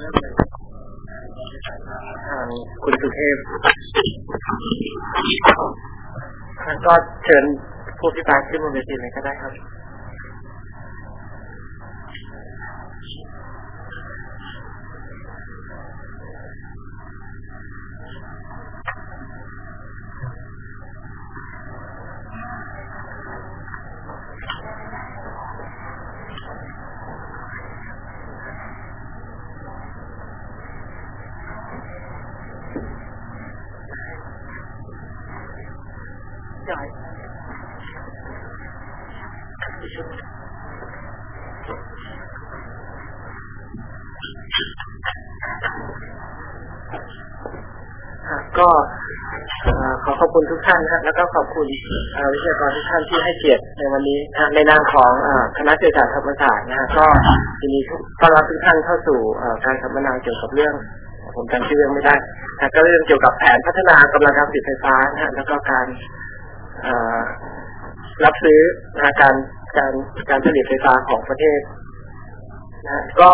ทางคุณสุเทพก็เชิญผู้พิพากษาขึ้นบนเวทีเลยก็ได้ครับก็ขอขอบคุณทุกท่านนะแล้วก็ขอบคุณวิทยากรทุกท่านที่ให้เกียรติในวันนี้ในนามของคณะเศรษฐศาสตร์ธรรมศาสตร์นะก็ยินดีต้อนรับทุกท่านเข้าสู่การสัมมนาเกี่ยวกับเรื่องผมจำชื่อเรื่องไม่ได้ก็เรื่องเกี่ยวกับแผนพัฒนากำลังการผลิตไฟฟ้านะแล้วก็การรับซื้อการผลิตไฟฟ้าของประเทศนะก็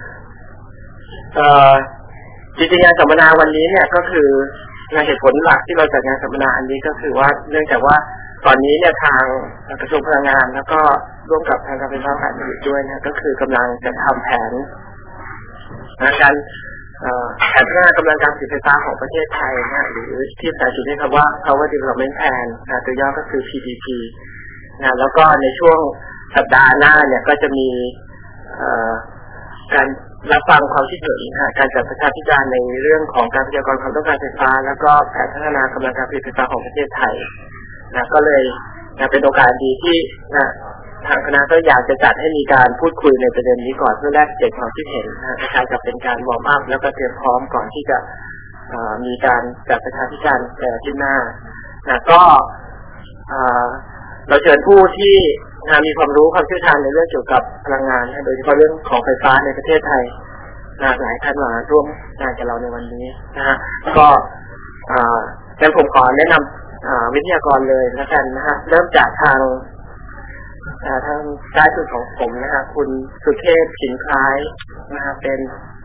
จริงๆงานสัมมนาวันนี้เนี่ยก็คืองานเหตุผลหลักที่เราจัดงานสัมมนาอันนี้ก็คือว่าเนื่องจากว่าตอนนี้เนี่ยทางกระทรวงพลังงานแล้วก็ร่วมกับทางการไฟฟ้าฝ่ายผลิตด้วยนะก็คือกำลังจะทำแผนการพัฒนากำลังการผลิตไฟฟ้าของประเทศไทยนะหรือที่ภาษาอังกฤษเรียกว่า Power Development Plan ตัวย่อก็คือ PDP นะแล้วก็ในช่วงสัปดาห์หน้าเนี่ยก็จะมีการรับฟังความคิดเห็นการจัดประชาพิจารณ์ในเรื่องของการพยากรณ์ความต้องการไฟฟ้าแล้วก็แผนพัฒนากำลังการผลิตไฟฟ้าของประเทศไทยนะก็เลยเป็นโอกาสดีที่ทางคณะก็อยากจะจัดให้มีการพูดคุยในประเด็นนี้ก่อนเพื่อแลกเปลี่ยนความคิดเห็นคล้ายๆกับเป็นการวอร์มอัพแล้วก็เตรียมพร้อมก่อนที่จะมีการจัดประชาพิจารณ์ที่หน้าก็เราเชิญผู้ที่มีความรู้ความเชี่ยวชาญในเรื่องเกี่ยวกับพลังงานโดยเฉพาะเรื่องของไฟฟ้าในประเทศไทยหลายท่านมาร่วมงานกับเราในวันนี้นะฮะก็งั้นผมขอแนะนำวิทยากรเลยแล้วกันนะฮะเริ่มจากทางซ้ายสุดของผมนะฮะคุณสุเทพฉินคล้ายนะฮะเป็น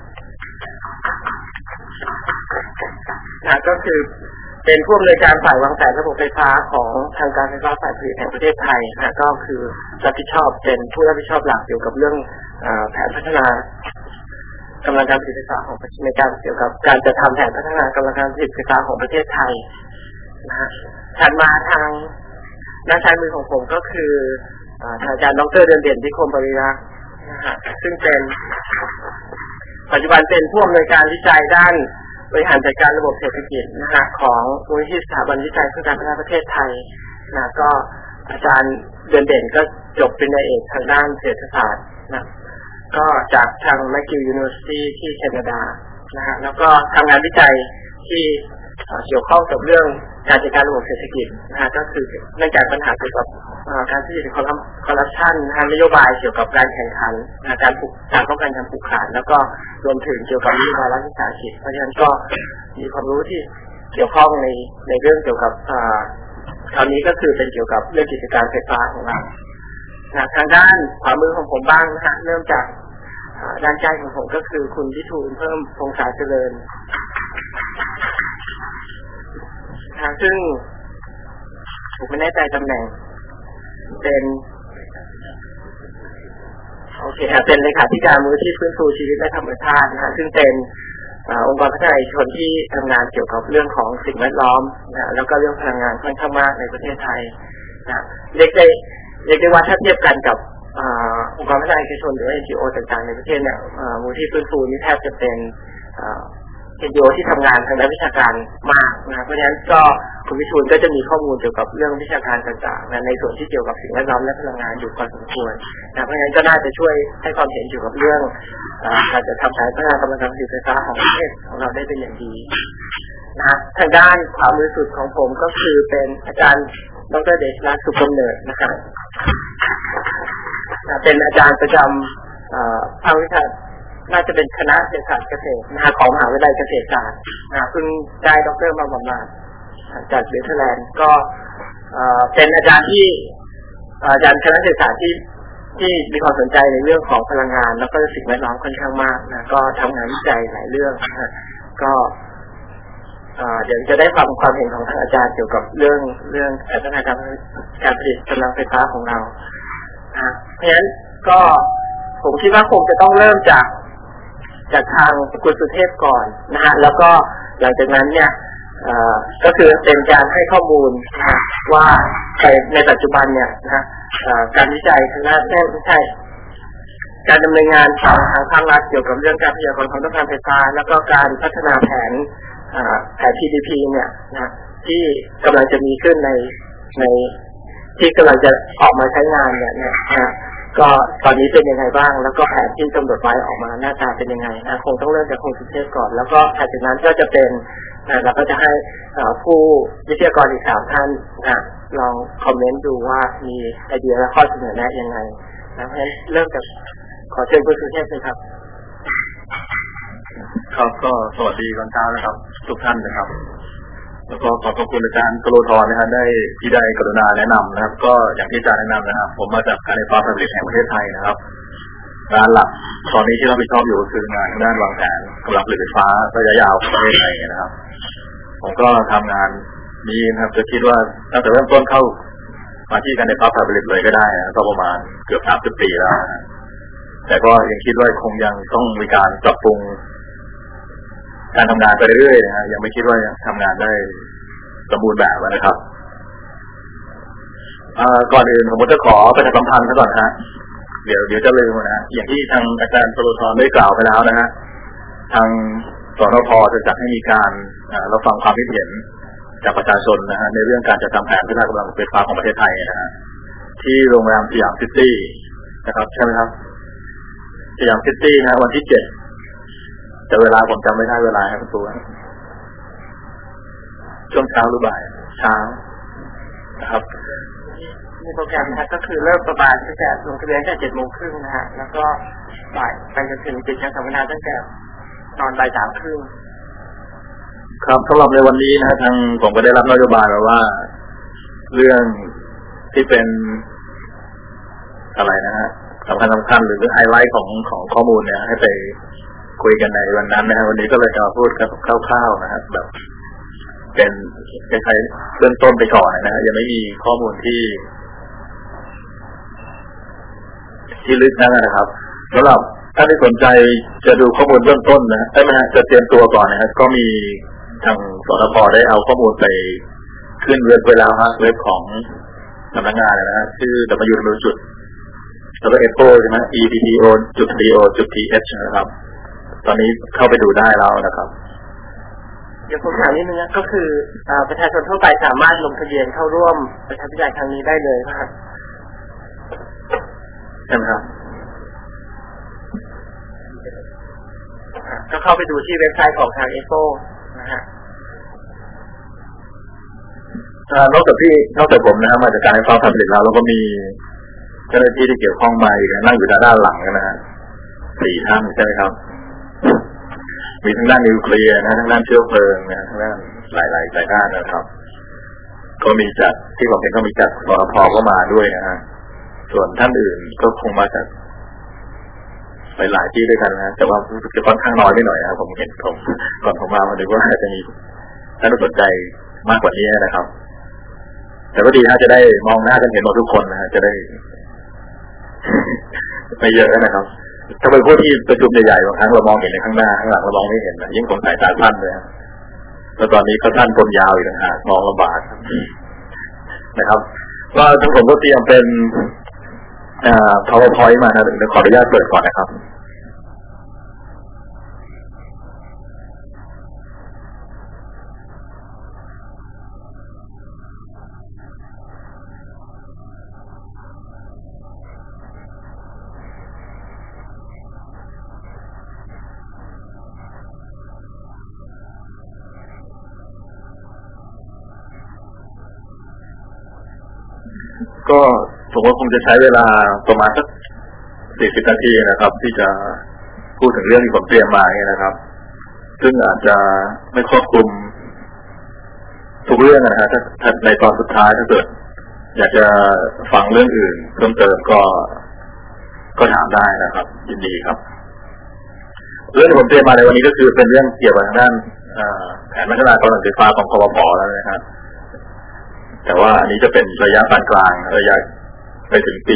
ก็คือเป็นผู้อำนวยการฝ่ายวางแผนระบบไฟฟ้าของทางการไฟฟ้าฝ่ายผลิตแห่งประเทศไทยนะก็คือรับผิดชอบเป็นผู้รับผิดชอบหลักเกี่ยวกับเรื่องแผนพัฒนากำลังการผลิตไฟฟ้าของในการเกี่ยวกับการจะทำแผนพัฒนากำลังการผลิตไฟฟ้าของประเทศไทยนะฮะถัดมาทางด้านซ้ายมือของผมก็คืออาจารย์ดร.เดือนเด่นนิคมบริรักษ์นะฮะซึ่งเป็นปัจจุบันเป็นผู้อำนวยการวิจัยด้านบริหารจัดการระบบเศรษฐกิจนะฮะของมูลนิธิสถาบันวิจัยเพื่อการพัฒนาประเทศไทยนะก็อาจารย์เดือนเด่นก็จบปริญญาเอกทางด้านเศรษฐศาสตร์นะก็จากทาง McGill University ที่แคนาดานะฮะแล้วก็ทำงานวิจัยที่เกี่ยวข้องกับเรื่องการจัดการระบบเศรษฐกิจนะฮะก็คือเนื่องจากปัญหาเกี่ยวกับการทุจริตคอร์รัปชันนโยบายเกี่ยวกับการแข่งขันการป้องกันการผูกขาดแล้วก็รวมถึงเกี่ยวกับนโยบายรัฐวิสาหกิจเพราะฉะนั้นก็มีความรู้ที่เกี่ยวข้องในเรื่องเกี่ยวกับคราวนี้ก็คือเป็นเกี่ยวกับเรื่องกิจการไฟฟ้าของเราทางด้านขวามือของผมบ้างนะฮะเริ่มจากด้านใกล้ของผมก็คือคุณวิทูลเพิ่มพงษาเจริญซึ่งผมไม่แน่ใจตำแหน่งเป็นโอเคเป็นเลขาธิการมูลนิธิฟื้นฟูชีวิตและธรรมชาตินะฮะซึ่งเป็นองค์กรพัฒนาเอกชนที่ทำงานเกี่ยวกับเรื่องของสิ่งแวดล้อมนะแล้วก็เรื่องพลังงานค่อนข้างมากในประเทศไทยนะเรียกได้ว่าถ้าเทียบกันกับองค์กรพัฒนาเอกชนหรือ NGO ต่างๆในประเทศเนี่ยมูลนิธิฟื้นฟูนี่แทบจะเป็นNGO ที่ทำงานทางด้านวิชาการมากนะเพราะฉะนั้นก็คุณวิทูลก็จะมีข้อมูลเกี่ยวกับเรื่องวิชาการต่างๆในส่วนที่เกี่ยวกับสิ่งแวดล้อมและพลังงานอยู่พอสมควรนะเพราะฉะนั้นก็น่าจะช่วยให้ความเห็นเกี่ยวกับเรื่องการจะทำแผนพัฒนากำลังการผลิตไฟฟ้าของประเทศของเราได้เป็นอย่างดีนะทางด้านขวามือสุดของผมก็คือเป็นอาจารย์ดร.เดชรัตน์สุขกำเนิดนะครับเป็นอาจารย์ประจำภาควิชาน่าจะเป็นคณะเศรษฐศาสตร์เกษตรของมหาวิทยาลัยเกษตรศาสตร์เพิ่งได้ด็อกเตอร์มาบำนาญจากเนเธอร์แลนด์ก็เป็นอาจารย์ที่อาจารย์คณะเศรษฐศาสตร์ที่ที่มีความสนใจในเรื่องของพลังงานแล้วก็สิ่งแวดล้อมค่อนข้างมากนะก็ทำงานวิจัยหลายเรื่องนะก็เดี๋ยวจะได้ฟังความเห็นของทางอาจารย์เกี่ยวกับเรื่องพัฒนาการผลิตกำลังไฟฟ้าของเราเพราะฉะนั้นก็ผมคิดว่าคงจะต้องเริ่มจากทางคุณสุเทพก่อนนะฮะแล้วก็หลังจากนั้นเนี่ยก็คือเป็นการให้ข้อมูลนะว่าในปัจจุบันเนี่ยนะการวิจัยทางด้านไม่ใช่การดำเนินงานทางภาครัฐเกี่ยวกับเรื่องการพยากรณ์ความต้องการไฟฟ้าแล้วก็การพัฒนาแผนTDP เนี่ยนะที่กำลังจะมีขึ้นในที่กำลังจะออกมาใช้งานเนี่ยนะก็ตอนนี้เป็นยังไงบ้างแล้วก็แผนที่กำหนดไว้ออกมาหน้าตาเป็นยังไงนะคงต้องเริ่มจากคุณสุเทพก่อนแล้วก็หลังจากนั้นก็จะเป็นเราก็จะให้ผู้วิทยากรอีก3ท่านนะลองคอมเมนต์ดูว่ามีไอเดียและข้อเสนอแนะยังไงนะเพราะฉะนั้นเริ่มจากขอเชิญคุณสุเทพเลยครับครับก็สวัสดีตอนเช้านะครับทุกท่านนะครับแล้วก็ขอบคุณอาจารย์กโลธรนะครับที่ได้กรุณาแนะนำนะครับก็อย่างที่อาจารย์แนะนำนะครับผมมาจากการไฟฟ้าฝ่ายผลิตแห่งประเทศไทยนะครับงานหลักตอนนี้ที่รับผิดชอบอยู่ก็คืองานด้านวางแผนกำลังผลิตไฟฟ้าระยะยาวของประเทศไทยนะครับผมก็ทำงานนี้นะครับจะคิดว่าตั้งแต่เริ่มต้นเข้ามาที่การไฟฟ้าฝ่ายผลิตเลยก็ได้นะก็ประมาณเกือบ30 ปีแล้วนะแต่ก็ยังคิดว่าคงยังต้องมีการปรับปรุงการทำงานไปเรื่อยๆนะฮะยังไม่คิดว่ายังทำงานได้สมบูรณ์แบบนะครับก่อนอื่นผมจะขอประชาสัมพันธ์ซะก่อนฮะเดี๋ยวจะลืมนะอย่างที่ทางอาจารย์กโลธรได้กล่าวไปแล้วนะฮะทางสนพ.จะจัดให้มีการรับฟังความคิดเห็นจากประชาชนนะฮะในเรื่องการจัดทำแผนพัฒนากำลังไฟฟ้าของประเทศไทยนะฮะที่โรงแรมสยามซิตี้นะครับใช่ไหมครับสยามซิตี้นะวันที่7แต่เวลาผมจำไม่ได้เวลาครับตัวช่วงเช้าหรือบ่ายเช้านะครับมีโปรแกรมนะก็คือเริ่มประมาณตั้งแต่ลงทะเบียนตั้งแต่7:30 น.นะฮะแล้วก็บ่ายไปจนถึงปิดการสัมมนาตั้งแต่ตอนบ่าย 3:30 น. ครับสำหรับในวันนี้นะทางผมก็ได้รับนโยบายมาว่าเรื่องที่เป็นอะไรนะฮะสำคัญหรือไฮไลท์ของข้อมูลเนี่ยให้ไปคุยกันในวันนั้นนะฮะวันนี้ก็เลยจะพูดคร่าวๆนะฮะแบบเป็นคล้ายๆเริ่มต้นไปก่อนนะฮะยังไม่มีข้อมูลที่ลึกนะครับสำหรับถ้าที่สนใจจะดูข้อมูลเบื้องต้นนะใช่ไหมฮะจะเตรียมตัวก่อนนะฮะก็มีทางสนพ.ได้เอาข้อมูลไปขึ้นเว็บไว้แล้วฮะเว็บของสำนักงานนะฮะชื่อ www. แล้วก็ epo ใช่ไหม epo.do.th นะครับตอนนี้เข้าไปดูได้แล้วนะครับเดี๋ยวผมถามนิดนึงนะก็คือประชาชนทั่วไปสามารถลงทะเบียนเข้าร่วมประชาพิจารณ์ครั้งนี้ได้เลยครับใช่ไหมครับก็เข้าไปดูที่เว็บไซต์ของทาง epo นะฮะนอกจากผมนะฮะมาจากการไฟฟ้าฝ่ายผลิตแล้วก็มีเจ้าหน้าที่ที่เกี่ยวข้องมาอีกนั่งอยู่ด้านหลังนะฮะ4 ท่านใช่ไหมครับมีทั้งด้านนิวเคลียร์นะทั้งด้านเชื้อเพลิงนะทั้งด้านหลายด้านนะครับก็มีจากที่ผมเห็นก็มีจากสนพ.ก็มาด้วยนะฮะส่วนท่านอื่นก็คงมาจากหลายที่ด้วยกันนะแต่ว่าจะค่อนข้างน้อยไปหน่อยนะผมเห็นก่อนผมมาดูว่าจะมีท่านสนใจมากกว่านี้นะครับแต่ก็ดีนะจะได้มองหน้ากันเห็นหมดทุกคนนะฮะจะได้ไม่เยอะนะครับถ้าเป็นพวกที่ประชุมใหญ่ๆบางครั้งเรามองเห็นในข้างหน้าข้างหลังเรามองไม่เห็นนะยิ่งคนสายตาสั้นเลยแล้วตอนนี้เขาสั้นคนยาวอีกต่างหากมองลำบากนะครับก็ทั้งผมก็เตรียมเป็นPowerPoint มานะเดี๋ยวขออนุญาตเปิดก่อนนะครับ ก็ผมว่าคงจะใช้เวลาประมาณสัก40 นาทีนะครับที่จะพูดถึงเรื่องที่ผมเตรียมมาเนี่ยนะครับซึ่งอาจจะไม่ครอบคลุมทุกเรื่องนะฮะถ้าในตอนสุดท้ายถ้าเกิดอยากจะฟังเรื่องอื่นเพิ่มเติมก็ก็ถามได้นะครับยินดีครับเรื่องที่ผมเตรียมมาในวันนี้ก็คือเป็นเรื่องเกี่ยวกับทางด้านแผนพัฒนากำลังไฟฟ้าของกฟผ.แล้วนะครับแต่ว่าอันนี้จะเป็นระยะปานกลางระยะไปถึงปี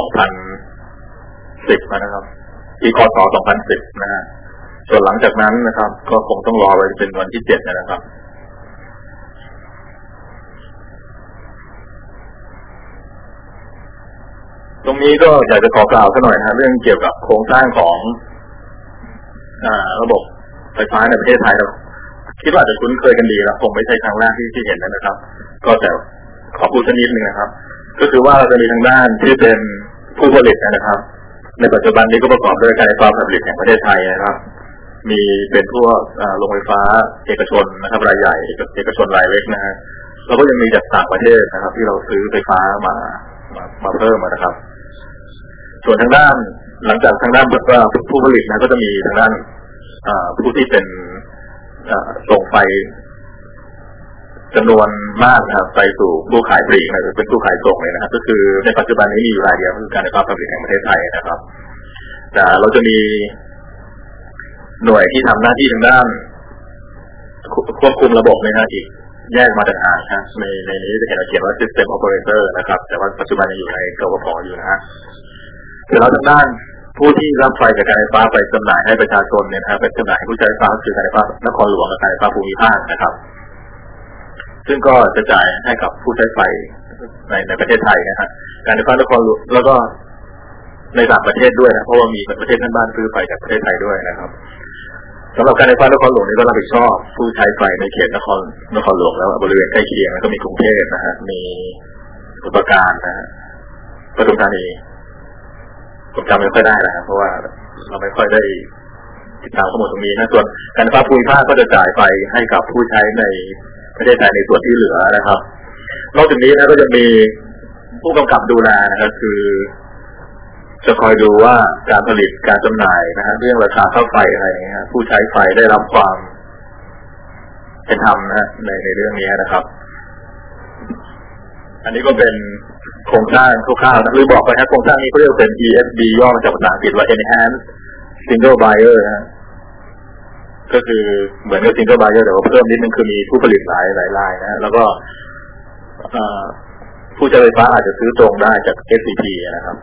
2010 นะครับปีคศ 2010 นะฮะส่วนหลังจากนั้นนะครับก็คงต้องรอไปเป็นวันที่ 7 นะครับตรงนี้ก็อยากจะขอกล่าวสักหน่อยนะเรื่องเกี่ยวกับโครงสร้างของระบบไฟฟ้าในประเทศไทยเราคิดว่าจะคุ้นเคยกันดีแล้วคงไม่ใช่ครั้งแรกที่เห็นนะครับก็แต่ขอพูดสักนิดนึงนะครับก็คือว่าเราจะมีทางด้านที่เป็นผู้ผลิตนะครับในปัจจุบันนี้ก็ประกอบด้วยการไฟฟ้าผลิตแห่งประเทศไทยนะครับมีเป็นพวกโรงไฟฟ้าเอกชนนะครับรายใหญ่เอกชนรายเล็กนะฮะเราก็ยังมีจากต่างประเทศนะครับที่เราซื้อไฟฟ้ามาเพิ่มนะครับส่วนทางด้านหลังจากทางด้านผู้ผลิตนะก็จะมีทางด้านผู้ที่เป็นส่งไฟจำนวนมากนะครับไปสู่ผู้ขายปลีกนะหรือเป็นผู้ขายส่งเลยนะครับก็คือในปัจจุบันนี้มีอยู่รายเดียวคือการไฟฟ้าผลิตแห่งประเทศไทยนะครับแต่เราจะมีหน่วยที่ทำหน้าที่ทางด้านควบคุมระบบนะฮะอีกแยกมาต่างหากนะในนี้จะเห็นเขียนว่า System Operator นะครับแต่ว่าปัจจุบันยังอยู่ในกฟผ.อยู่นะฮะแต่เราทางด้านผู้ที่รับไฟจากการไฟฟ้าไปจำหน่ายให้ประชาชนเนี่ยนะครับเป็นจำหน่ายให้ผู้ใช้ไฟฟ้าคือการไฟฟ้านครหลวงและการไฟฟ้าภูมิภาคนะครับซึ่งก็จะจ่ายให้กับผู้ใช้ไฟในประเทศไทยนะฮะการไฟฟ้านครหลวงแล้วก็ในต่างประเทศด้วยนะเพราะว่ามีประเทศเพื่อนบ้านซื้อไฟจากประเทศไทยด้วยนะครับสำหรับการไฟฟ้านครหลวงนี้ก็รับผิดชอบผู้ใช้ไฟในเขตนครหลวงแล้วบริเวณใกล้เคียงแล้วก็มีกรุงเทพนะฮะมีสมุทรปราการนะฮะปทุมธานีผมจำไม่ค่อยได้แล้วเพราะว่าเราไม่ค่อยได้ติดตามข้อมูลตรงนี้นะส่วนการไฟฟ้าภูมิภาคก็จะจ่ายไฟให้กับผู้ใช้ในประเทศไทยในส่วนที่เหลือนะครับนอกจากนี้นะก็จะมีผู้กำกับดูแลนะครับคือจะคอยดูว่าการผลิตการจำหน่ายนะฮะเรื่องราคาค่าไฟอะไรอย่างเงี้ยผู้ใช้ไฟได้รับความเป็นธรรมนะในเรื่องนี้นะครับอันนี้ก็เป็นโครงสร้างคร่าวๆนะหรือบอกไปครับโครงสร้างนี้เขาเรียกเป็น ESB ย่อมาจากภาษาอังกฤษว่า Enhanced Single Buyer นะก็คือเหมือนกับ Single Buyer แต่ว่าเพิ่มนิดนึงคือมีผู้ผลิตหลายรายนะแล้วก็ผู้ใช้ไฟฟ้าอาจจะซื้อตรงได้จาก SCP นะครับ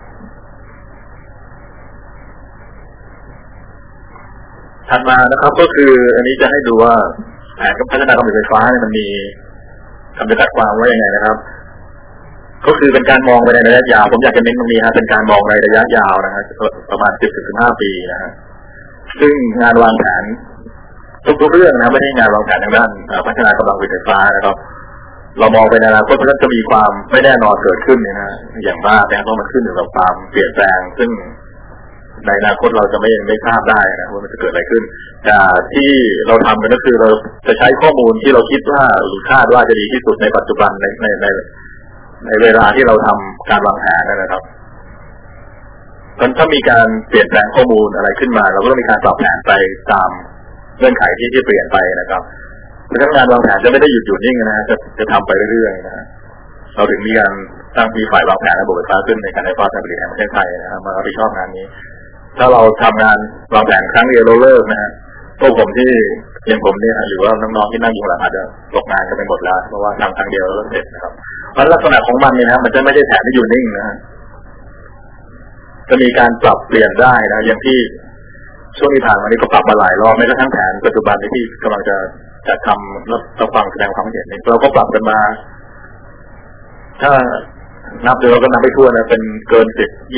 ถัดมานะครับก็คืออันนี้จะให้ดูว่าแผนพัฒนาการผลิตไฟฟ้าเนี่ยมันมีคำจำกัดความว่ายังไงนะครับก็คือเป็นการมองไปในระยะยาวผมอยากจะเน้นตรงนี้ฮะเป็นการมองในระยะยาวนะฮะประมาณ 10-15 ปีนะฮะซึ่งงานวางแผนทุกเรื่องนะไม่ใช่งานวางแผนทางด้านพัฒนากำลังผลิตไฟฟ้านะครับเรามองไปในอนาคตเพราะฉะนั้นจะมีความไม่แน่นอนเกิดขึ้นเนี่ยนะอย่างมากแต่เพราะมันขึ้นอยู่กับความเปลี่ยนแปลงซึ่งในอนาคตเราจะไม่ทราบได้นะว่ามันจะเกิดอะไรขึ้นแต่ที่เราทำกันก็คือเราจะใช้ข้อมูลที่เราคิดว่าหรือคาดว่าจะดีที่สุดในปัจจุบันในเวลาที่เราทำการวางแผนนะครับถ้ามีการเปลี่ยนแปลงข้อมูลอะไรขึ้นมาเราก็ต้องมีการปรับแผนไปตามเงื่อนไขที่เปลี่ยนไปนะครับเพราะฉะนั้นงานวางแผนจะไม่ได้หยุดนิ่งนะจะทำไปเรื่อยๆนะเราถึงมีการตั้งมีฝ่ายวางแผนระบบไฟฟ้าขึ้นในการไฟฟ้าผลิตแห่งประเทศไทยนะครับมารับผิดชอบงานนี้ถ้าเราทำงานวางแผนครั้งเดียวเราเลิกนะฮะพวกผมที่อย่างผมเนี่ยหรือว่าน้องๆที่นั่งอยู่หลังอาจจะตกงานกันไปหมดแล้วเพราะว่าทำครั้งเดียวแล้วเสร็จนะครับเพราะลักษณะของมันเนี่ยนะมันจะไม่ได้แผนที่อยู่นิ่งนะฮะจะมีการปรับเปลี่ยนได้นะอย่างที่ช่วงที่ผ่านมานี้ก็ปรับมาหลายรอบแม้กระทั่งแผนปัจจุบันที่กำลังจะทำรับฟังแสดงความเห็นเนี่ยเราก็ปรับกันมาถ้านับเดี๋ยวเราก็นับไปทั่วนะเป็นเกิน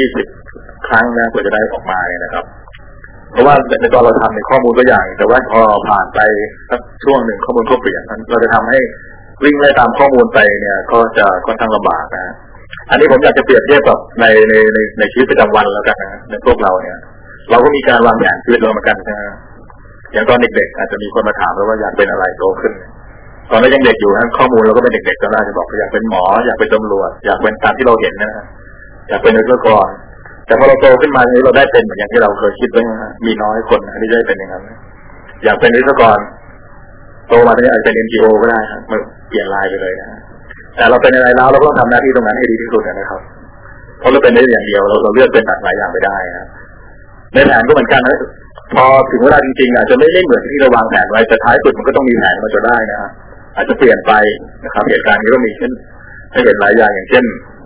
10-20 ครั้งนะกว่าจะได้ออกมาเนี่ยนะครับเพราะว่าในตอนเราทำในข้อมูลก็อย่างแต่ว่าพอผ่านไปสักช่วงหนึ่งข้อมูลก็เปลี่ยนเราจะทำให้วิ่งไล่ตามข้อมูลไปเนี่ยก็จะค่อนข้างลำบากนะอันนี้ผมอยากจะเปรียบเทียบกับในชีวิตประจำวันแล้วกันนะในพวกเราเนี่ยเราก็มีการวางแผนชีวิตเราเหมือนกันนะอย่างตอนเด็กๆอาจจะมีคนมาถามเราว่าอยากเป็นอะไรโตขึ้นตอนนั้นยังเด็กอยู่นะข้อมูลเราก็เป็นเด็กๆก็น่าจะบอกอยากเป็นหมออยากเป็นตำรวจอยากเป็นตามที่เราเห็นนะอยากเป็นนักวิศวกรแต่พอเราโตขึ้นมานี้เราได้เป็นเหมือนอย่างที่เราเคยคิดไว้นะมีน้อยคนที่ได้เป็นอย่างนั้นอยากเป็นวิศวกรโตมาตอนนี้อาจจะเป็น NGO ก็ได้ครับเปลี่ยนลายไปเลยนะแต่เราเป็นอะไรแล้วเราต้องทำหน้าที่ตรงนั้นให้ดีที่สุดนะครับเพราะเราเป็นได้อย่างเดียวเราเลือกเป็นหลายอย่างไปได้นะในแผนก็เหมือนกันนะพอถึงเวลาจริงๆอาจจะไม่เหมือนที่เราวางแผนไว้แต่ท้ายสุดมันก็ต้องมีแผนมาจนได้นะอาจจะเปลี่ยนไปนะครับเหตุการณ์นี้ก็มีเช่นให้เห็นหลายอย่างอย่างเช่น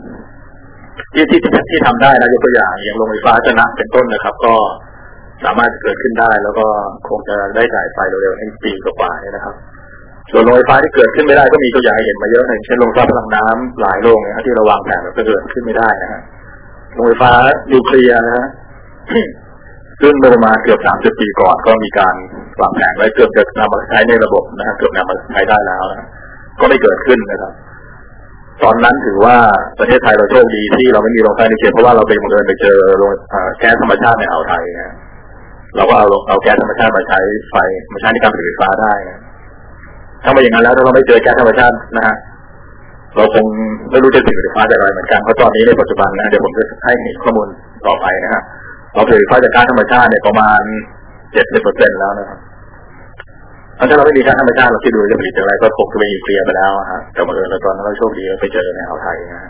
ที่ทำได้นะยกตัวอย่างโรงไฟฟ้าชนะเป็นต้นนะครับก็สามารถเกิดขึ้นได้แล้วก็คงจะได้จ่ายไฟเร็วๆในปีกว่าๆนี่นะครับส่วนโรงไฟฟ้าที่เกิดขึ้นไม่ได้ก็มีตัวอย่างเห็นมาเยอะอย่างเช่นโรงไฟฟ้าพลังน้ำหลายโรงนะครับที่เราวางแผนแล้วก็เกิดขึ้นไม่ได้นะฮะโรงไฟฟ้านิวเคลียร์นะฮะซึ่งเมื่อประมาณเกือบ30 ปีก่อนก็มีการวางแผนไว้เกือบจะนำมาใช้ในระบบนะฮะเกือบนำมาใช้ได้แล้วนะก็ไม่เกิดขึ้นนะครับตอนนั้นถือว่าประเทศไทยเราโชคดีที่เราไม่มีโรงไฟนิวเคลียร์เพราะว่าเราไปบังเอิญไปเจอแก๊สธรรมชาติในอ่าวไทยนะเราก็เอาแก๊สธรรมชาติมาใช้ไฟมาใช้ในการผลิตไฟฟ้าได้นะถ้าไม่อย่างนั้นแล้วถ้าเราไม่เจอแก๊สธรรมชาตินะฮะเราคงไม่รู้จะผลิตไฟฟ้าจากอะไรเหมือนกันเพราะตอนนี้ในปัจจุบันนะเดี๋ยวผมจะให้ข้อมูลต่อไปนะฮะเราผลิตไฟฟ้าจากก๊าซธรรมชาติเนี่ยประมาณ 70% แล้วนะครับถ้าเราไม่มีก๊าซธรรมชาติเราคิดดูจะผลิตจากอะไรก็คงจะไม่มีเกลียไปแล้วฮะแต่บังเอิญตอนนั้นเราโชคดีเราไปเจอในอ่าวไทยนะฮะ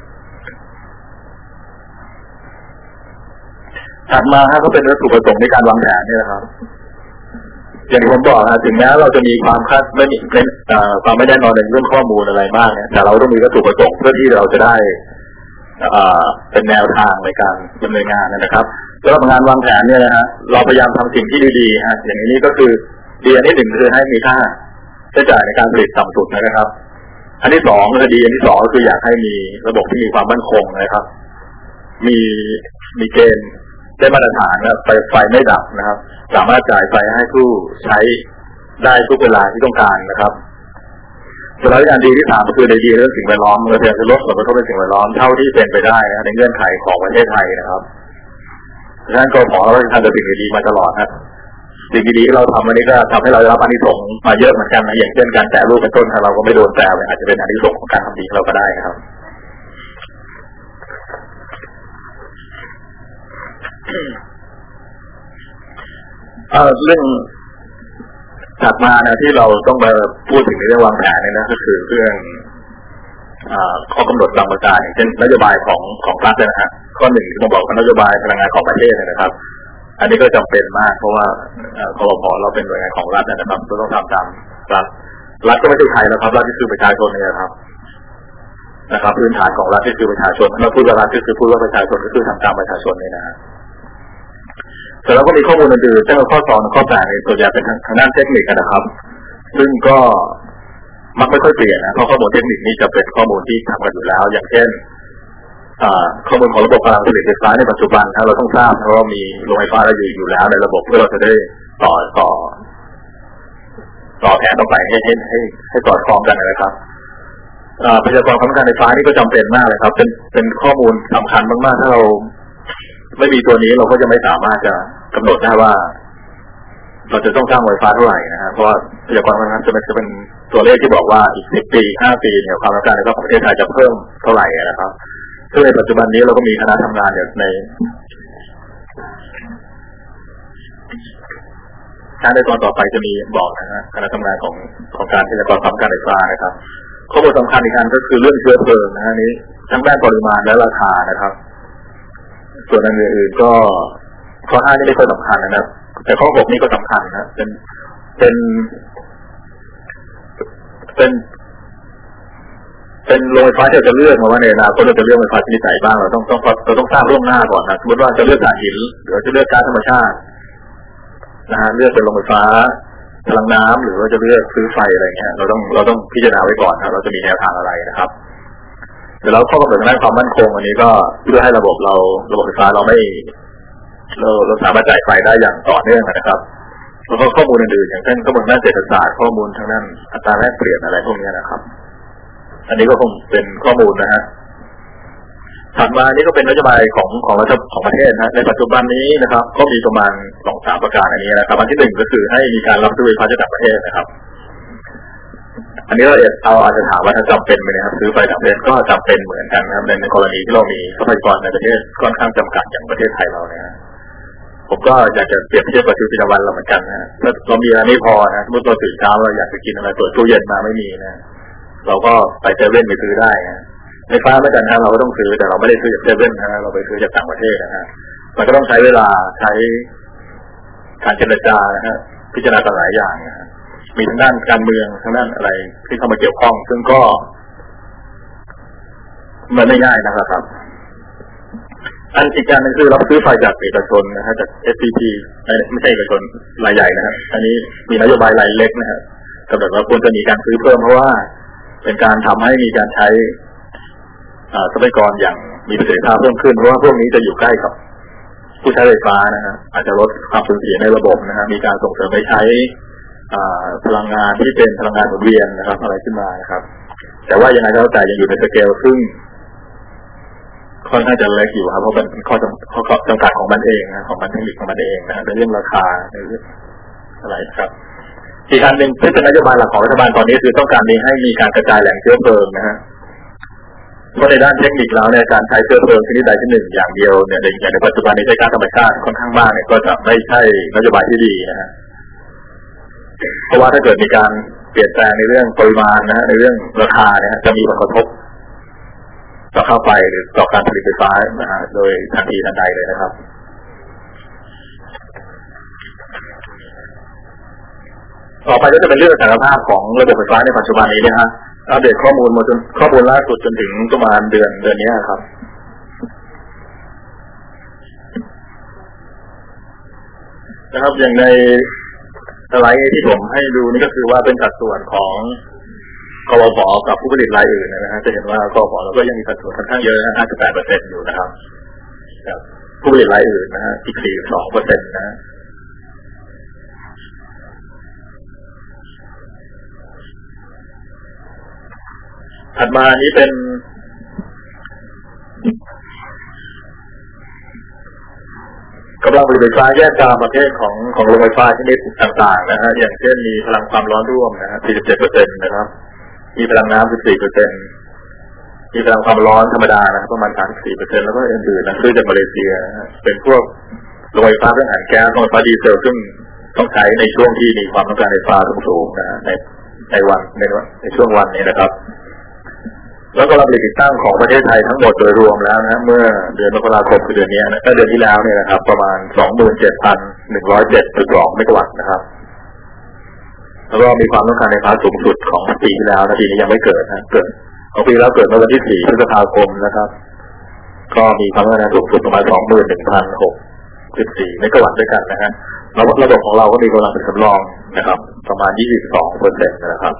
ถัดมาก็เป็นวัตถุประสงค์ในการวางแผนนี่นะครับ อย่างที่ผมบอกนะถึงแม้เราจะมีความคาดไม่มีความไม่แน่นอนในเรื่องข้อมูลอะไรมากเนี่ยแต่เราต้องมีวัตถุประสงค์เพื่อที่เราจะได้เป็นแนวทางในการดำเนินงานนะครับแล้วงานวางแผนเนี่ยนะฮะเราพยายามทำสิ่งที่ดีๆฮะอย่างนี้ก็คือดีอันที่หนึ่งคือให้มีค่าใช้จ่ายในการผลิตต่ำสุดนะครับอันที่สองคือดีอันที่สองก็คืออยากให้มีระบบที่มีความมั่นคงนะครับมีเกณฑ์ได้มาตรฐานนะไฟไม่ดับนะครับสามารถจ่ายไฟให้ผู้ใช้ได้ทุกเวลาที่ต้องการนะครับส่วนการดีที่สามก็คือในดีเรื่องสิ่งแวดล้อมเราพยายามจะลดผลกระทบในสิ่งแวดล้อมเท่าที่เป็นไปได้นะในเงื่อนไขของประเทศไทยนะครับดังนั้นก็ขอเราทำแต่สิ่งดีๆมาตลอดนะสิ่งดีๆที่เราทำวันนี้ก็ทำให้เราได้รับอานิสงส์มาเยอะเหมือนกันนะอย่างเช่นการแตะรูปเป็นต้นถ้าเราก็ไม่โดนแตะอาจจะเป็นอานิสงส์ของการทำดีเราก็ได้นะครับเรื่องถัดมานะที่เราต้องมาพูดถึงในเรื่องวางแผนเนี่ยนะก็คือเรื่องข้อกำหนดบางประการอย่างเช่นนโยบายของรัฐนะฮะข้อหนึ่งที่ผมบอกว่านโยบายพลังงานของประเทศนะครับอันนี้ก็จำเป็นมากเพราะว่าครม.เราเป็นหน่วยงานของรัฐนะครับก็ต้องทำตามรัฐก็ไม่ใช่ใครแล้วครับรัฐก็คือประชาชนนี่นะครับพื้นฐานของรัฐก็คือประชาชนเราพูดว่ารัฐก็คือพูดว่าประชาชนก็คือทำตามประชาชนนี่นะแต่เราก็มีข้อมูลอื่นๆเช่นข้อ2และข้อ8ในส่วนใหญ่เป็นทางด้านเทคนิคนะครับซึ่งก็มักไม่ค่อยเปลี่ยนนะเพราะข้อมูลเทคนิคนี้จะเป็นข้อมูลที่ทำกันอยู่แล้วอย่างเช่นข้อมูลของระบบพลังผลิตไฟฟ้าในปัจจุบันเราต้องทราบเพราะว่ามีโรงไฟฟ้าเราอยู่แล้วในระบบเพื่อเราจะได้ต่อแผนต่อไปให้สอดคล้องกันนะครับพยากรณ์ของการไฟฟ้านี่ก็จำเป็นมากเลยครับเป็นข้อมูลสำคัญมากๆถ้าเราไม่มีตัวนี้เราก็จะไม่สามารถจะกำหนดได้ว่าเราจะต้องสร้างไฟฟ้าเท่าไหร่นะฮะเพราะว่าพยากรณ์นั้นจะเป็นตัวเลขที่บอกว่าอีก10 ปี 5 ปีเนี่ยความต้องการในของประเทศไทยจะเพิ่มเท่าไหร่นะครับซึ่งในปัจจุบันนี้เราก็มีคณะทำงานในตอนต่อไปจะมีบอกนะฮะคณะทำงานของการพยากรณ์ความต้องการไฟฟ้านะครับข้อมูลสำคัญอีกอันก็คือเรื่องเชื้อเพลิงนะฮะนี้ทั้งด้านปริมาณและราคานะครับส่วนอื่นๆก็ข้อ5นี่ไม่ค่อยสำคัญนะครับแต่ข้อ6นี่ก็สำคัญนะเป็นโรงไฟฟ้าที่เราจะเลือกมาว่าในอนาคตเราจะเลือกไฟฟ้าชนิดไหนบ้างเราต้องทราบล่วงหน้าก่อนนะสมมติว่าจะเลือกถ่านหินหรือจะเลือกก๊าซธรรมชาตินะฮะเลือกเป็นโรงไฟฟ้าพลังน้ำหรือว่าจะเลือกซื้อไฟอะไรเงี้ยเราต้องพิจารณาไว้ก่อนนะเราจะมีแนวทางอะไรนะครับแต่เราข้อกำหนดด้านความมั่นคงอันนี้ก็เพื่อให้ระบบไฟฟ้าเราสามารถจ่ายไฟได้อย่างต่อเนื่องนะครับแล้วก็ข้อมูลอื่นๆอย่างเช่นข้อมูลด้านเศรษฐศาสตร์ข้อมูลทางด้านอัตราแลกเปลี่ยนอะไรพวกนี้นะครับอันนี้ก็คงเป็นข้อมูลนะฮะถัดมานี่ก็เป็นนโยบายของประเทศนะในปัจจุบันนี้นะครับก็มีประมาณ 2-3 ประการอันนี้นะครับอันที่1ก็คือให้มีการรับซื้อไฟฟ้าจากต่างประเทศนะครับอันนี้เราอาจจะถามว่าถ้าจำเป็นไหมนะครับซื้อไฟต่างประเทศก็จำเป็นเหมือนกันนะครับในกรณีที่เรามีทรัพยากรในประเทศค่อนข้างจำกัดอย่างประเทศไทยเราเนี่ยผมก็อยากจะเปรียบเทียบกับชีวิตประจำวันเราเหมือนกันนะถ้าเรามีอะไรไม่พอนะเมื่อเราตื่นเช้าเราอยากจะกินอะไรเปิดตู้เย็นมาไม่มีนะเราก็ไปเซเว่นไปซื้อได้นะไฟฟ้าเหมือนกันนะเราก็ต้องซื้อแต่เราไม่ได้ซื้อจากเซเว่นนะเราไปซื้อจากต่างประเทศนะฮะมันก็ต้องใช้เวลาใช้การเจรจานะฮะพิจารณาต่างหลายอย่างนะฮะมีทางด้านการเมืองทางด้านอะไรที่เข้ามาเกี่ยวข้องซึ่งก็มันไม่ง่ายนะครับอันอีกการนึงคือเราซื้อไฟจากเอกชนนะฮะจาก SPT ไม่ใช่เอกชนรายใหญ่นะฮะอันนี้มีนโยบายรายเล็กนะฮะกำหนดว่าควรจะมีการซื้อเพิ่มเพราะว่าเป็นการทำให้มีการใช้ทรัพยากรอย่างมีประสิทธิภาพเพิ่มขึ้นเพราะว่าพวกนี้จะอยู่ใกล้กับผู้ใช้ไฟฟ้านะฮะอาจจะลดความสูญเสียในระบบนะฮะมีการส่งเสริมให้ใช้พลังงานที่เป็นพลังงานหมุนเวียนนะครับอะไรขึ้นมานะครับแต่ว่ายังไงก็แล้วแต่ยังอยู่ในสเกลซึ่งค่อนข้างจะเล็กอยู่ครับเพราะเป็นข้อจำกัดของมันเองนะของมันเทคนิคของมันเองนะในเรื่องราคาในเรื่องอะไรครับอีกอันหนึ่งที่เป็นนโยบายหลักของรัฐบาลตอนนี้คือต้องการให้มีการกระจายแหล่งเชื้อเพลิงนะฮะเพราะในด้านเทคนิคแล้วเนี่ยการใช้เชื้อเพลิงชนิดใดชนิดหนึ่งอย่างเดียวเนี่ยในปัจจุบันนี้ใช้ก๊าซธรรมชาติค่อนข้างมากเนี่ยก็จะไม่ใช่นโยบายที่ดีนะฮะเพราะว่าถ้าเกิดมีการเปลี่ยนแปลงในเรื่องปริมาณนะฮะในเรื่องราคาเนี่ยจะมีผลกระทบต่อค่าไฟหรือต่อการผลิตไฟฟ้านะฮะโดยทันทีทันใดเลยนะครับต่อไปก็จะเป็นเรื่องสถานภาพของระบบไฟฟ้าในปัจจุบันนี้นะฮะอัปเดตข้อมูลมาจนข้อมูลล่าสุดจนถึงประมาณเดือนนี้ครับนะครับอย่างในสไลด์ที่ผมให้ดูนี่ก็คือว่าเป็นสัดส่วนของกวผกับผู้ผลิตรายอื่นนะฮะจะเห็นว่ากวผเราก็ยังมีสัดส่วนค่อนข้างเยอะนะ 58% อยู่นะครับผู้ผลิตรายอื่นนะฮะอีก 42% นะฮะถัดมานี้เป็นกำลังผลิตไฟฟ้าแยกตามประเภทของโรงไฟฟ้าชนิดต่างๆนะฮะอย่างเช่นมีพลังความร้อนร่วมนะฮะ 47% นะครับมีพลังน้ำ 14% มีพลังความร้อนธรรมดานะประมาณ 34% แล้วก็อื่นๆนะซื้อจากมาเลเซียนะฮะเป็นพวกโรงไฟฟ้าเครื่องหั่นแก๊สโรงไฟฟ้าดีเซลซึ่งต้องใช้ในช่วงที่มีความต้องการไฟฟ้าสูงๆนะฮะในช่วงวันนี้นะครับแล้วก็ระบบติดตั้งของประเทศไทยทั้งหมดโดยรวมแล้วนะเมื่อเดือนมกราคมคือเดือนนี้นะก็เดือนที่แล้วเนี่ยนะครับประมาณ 27,107.2 เมกะวัตต์นะครับแล้วก็มีความต้องการไฟฟ้าสูงสุดของปีที่แล้วนะปีนี้ยังไม่เกิดนะเกิดของปีแล้วเกิดเมื่อวันที่ 4 พฤษภาคมนะครับก็มีความต้องการสูงสุดประมาณ 21,614 เมกะวัตต์ด้วยกันนะฮะแล้วระบบของเราก็มีกำลังเป็นสำรองนะครับประมาณ 22% นะครับ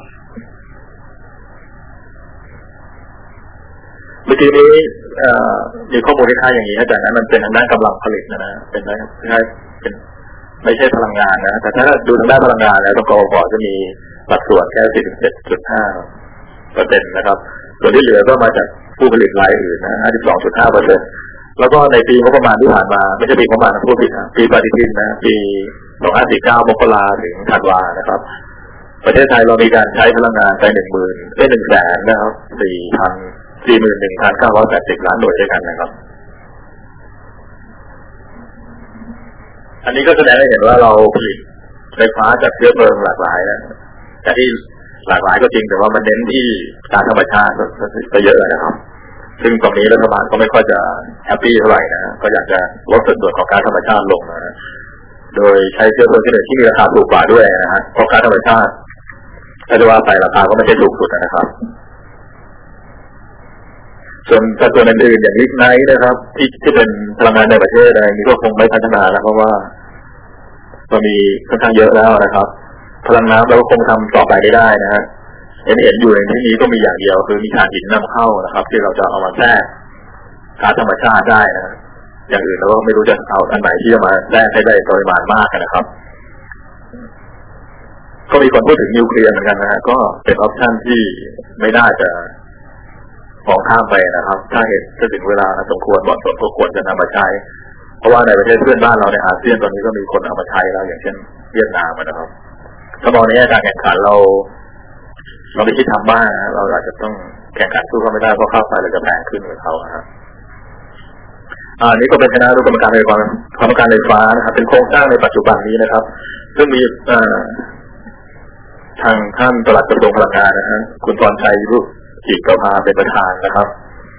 เมื่อกี้นี้มีข้อมูลคล้ายๆอย่างนี้นะแต่นั้นมันเป็นทางด้านกำลังผลิตนะเป็นไม่ใช่พลังงานนะแต่ถ้าดูทางด้านพลังงานแล้วกวผจะมีสัดส่วนแค่ 47.5% นะครับส่วนที่เหลือก็มาจากผู้ผลิตรายอื่นนะ 52.5% แล้วก็ในปีงบประมาณที่ผ่านมาไม่ใช่ปีงบประมาณนะผู้ผิดนะปีปฏิทินนะปี 2549 มกราถึงธันวานะครับประเทศไทยเรามีการใช้พลังงานไป 100,000 นะครับ 41,980 ล้านหน่วยด้วยกันนะครับอันนี้ก็แสดงให้เห็นว่าเราผลิตไฟฟ้าจากเชื้อเพลิงหลากหลายนะแต่ที่หลากหลายก็จริงแต่ว่ามันเน้นที่ก๊าซธรรมชาติไปเยอะนะครับซึ่งตรงนี้รัฐบาลก็ไม่ค่อยจะแฮปปี้เท่าไหร่นะก็อยากจะลดสัดส่วนของก๊าซธรรมชาติลงนะโดยใช้เชื้อเพลิงที่มีราคาถูกกว่าด้วยนะฮะเพราะก๊าซธรรมชาติถ้าจะว่าไปราคาก็ไม่ใช่ถูกสุดนะครับส่วนสัดส่วนอื่นๆอย่างลิกไนท์นะครับที่เป็นพลังงานในประเทศอะไรนี้ก็คงไม่พัฒนาแล้วเพราะว่าเรามีค่อนข้างเยอะแล้วนะครับพลังน้ำเราก็คงทำต่อไปได้นะฮะเห็นอยู่ในที่นี้ก็มีอย่างเดียวคือมีถ่านหินนำเข้านะครับที่เราจะเอามาแทรกก๊าซธรรมชาติได้นะอย่างอื่นเราก็ไม่รู้จะเอาอันไหนที่จะมาแทรกให้ได้ปริมาณมากนะครับก็มีคนพูดถึงนิวเคลียร์เหมือนกันนะฮะก็เป็นออปชั่นที่ไม่น่าจะมองข้ามไปนะครับถ้าถึงเวลาสมควรเหมาะสมก็ควรจะนำมาใช้เพราะว่าในประเทศเพื่อนบ้านเราในอาเซียนตอนนี้ก็มีคนเอามาใช้แล้วอย่างเช่นเวียดนามนะครับถ้ามองในการแข่งขันเราไม่คิดทำบ้างนะเราอาจจะต้องแข่งขันสู้เขาไม่ได้เพราะค่าไฟเราจะแพงขึ้นกว่าเขาครับอันนี้ก็เป็นคณะกรรมการไฟฟ้านะครับเป็นโครงสร้างในปัจจุบันนี้นะครับซึ่งมีทางท่านปลัดกระทรวงพลังงานนะฮะคุณพรชัยรุ่งจิตประภาเป็นประธานนะครับ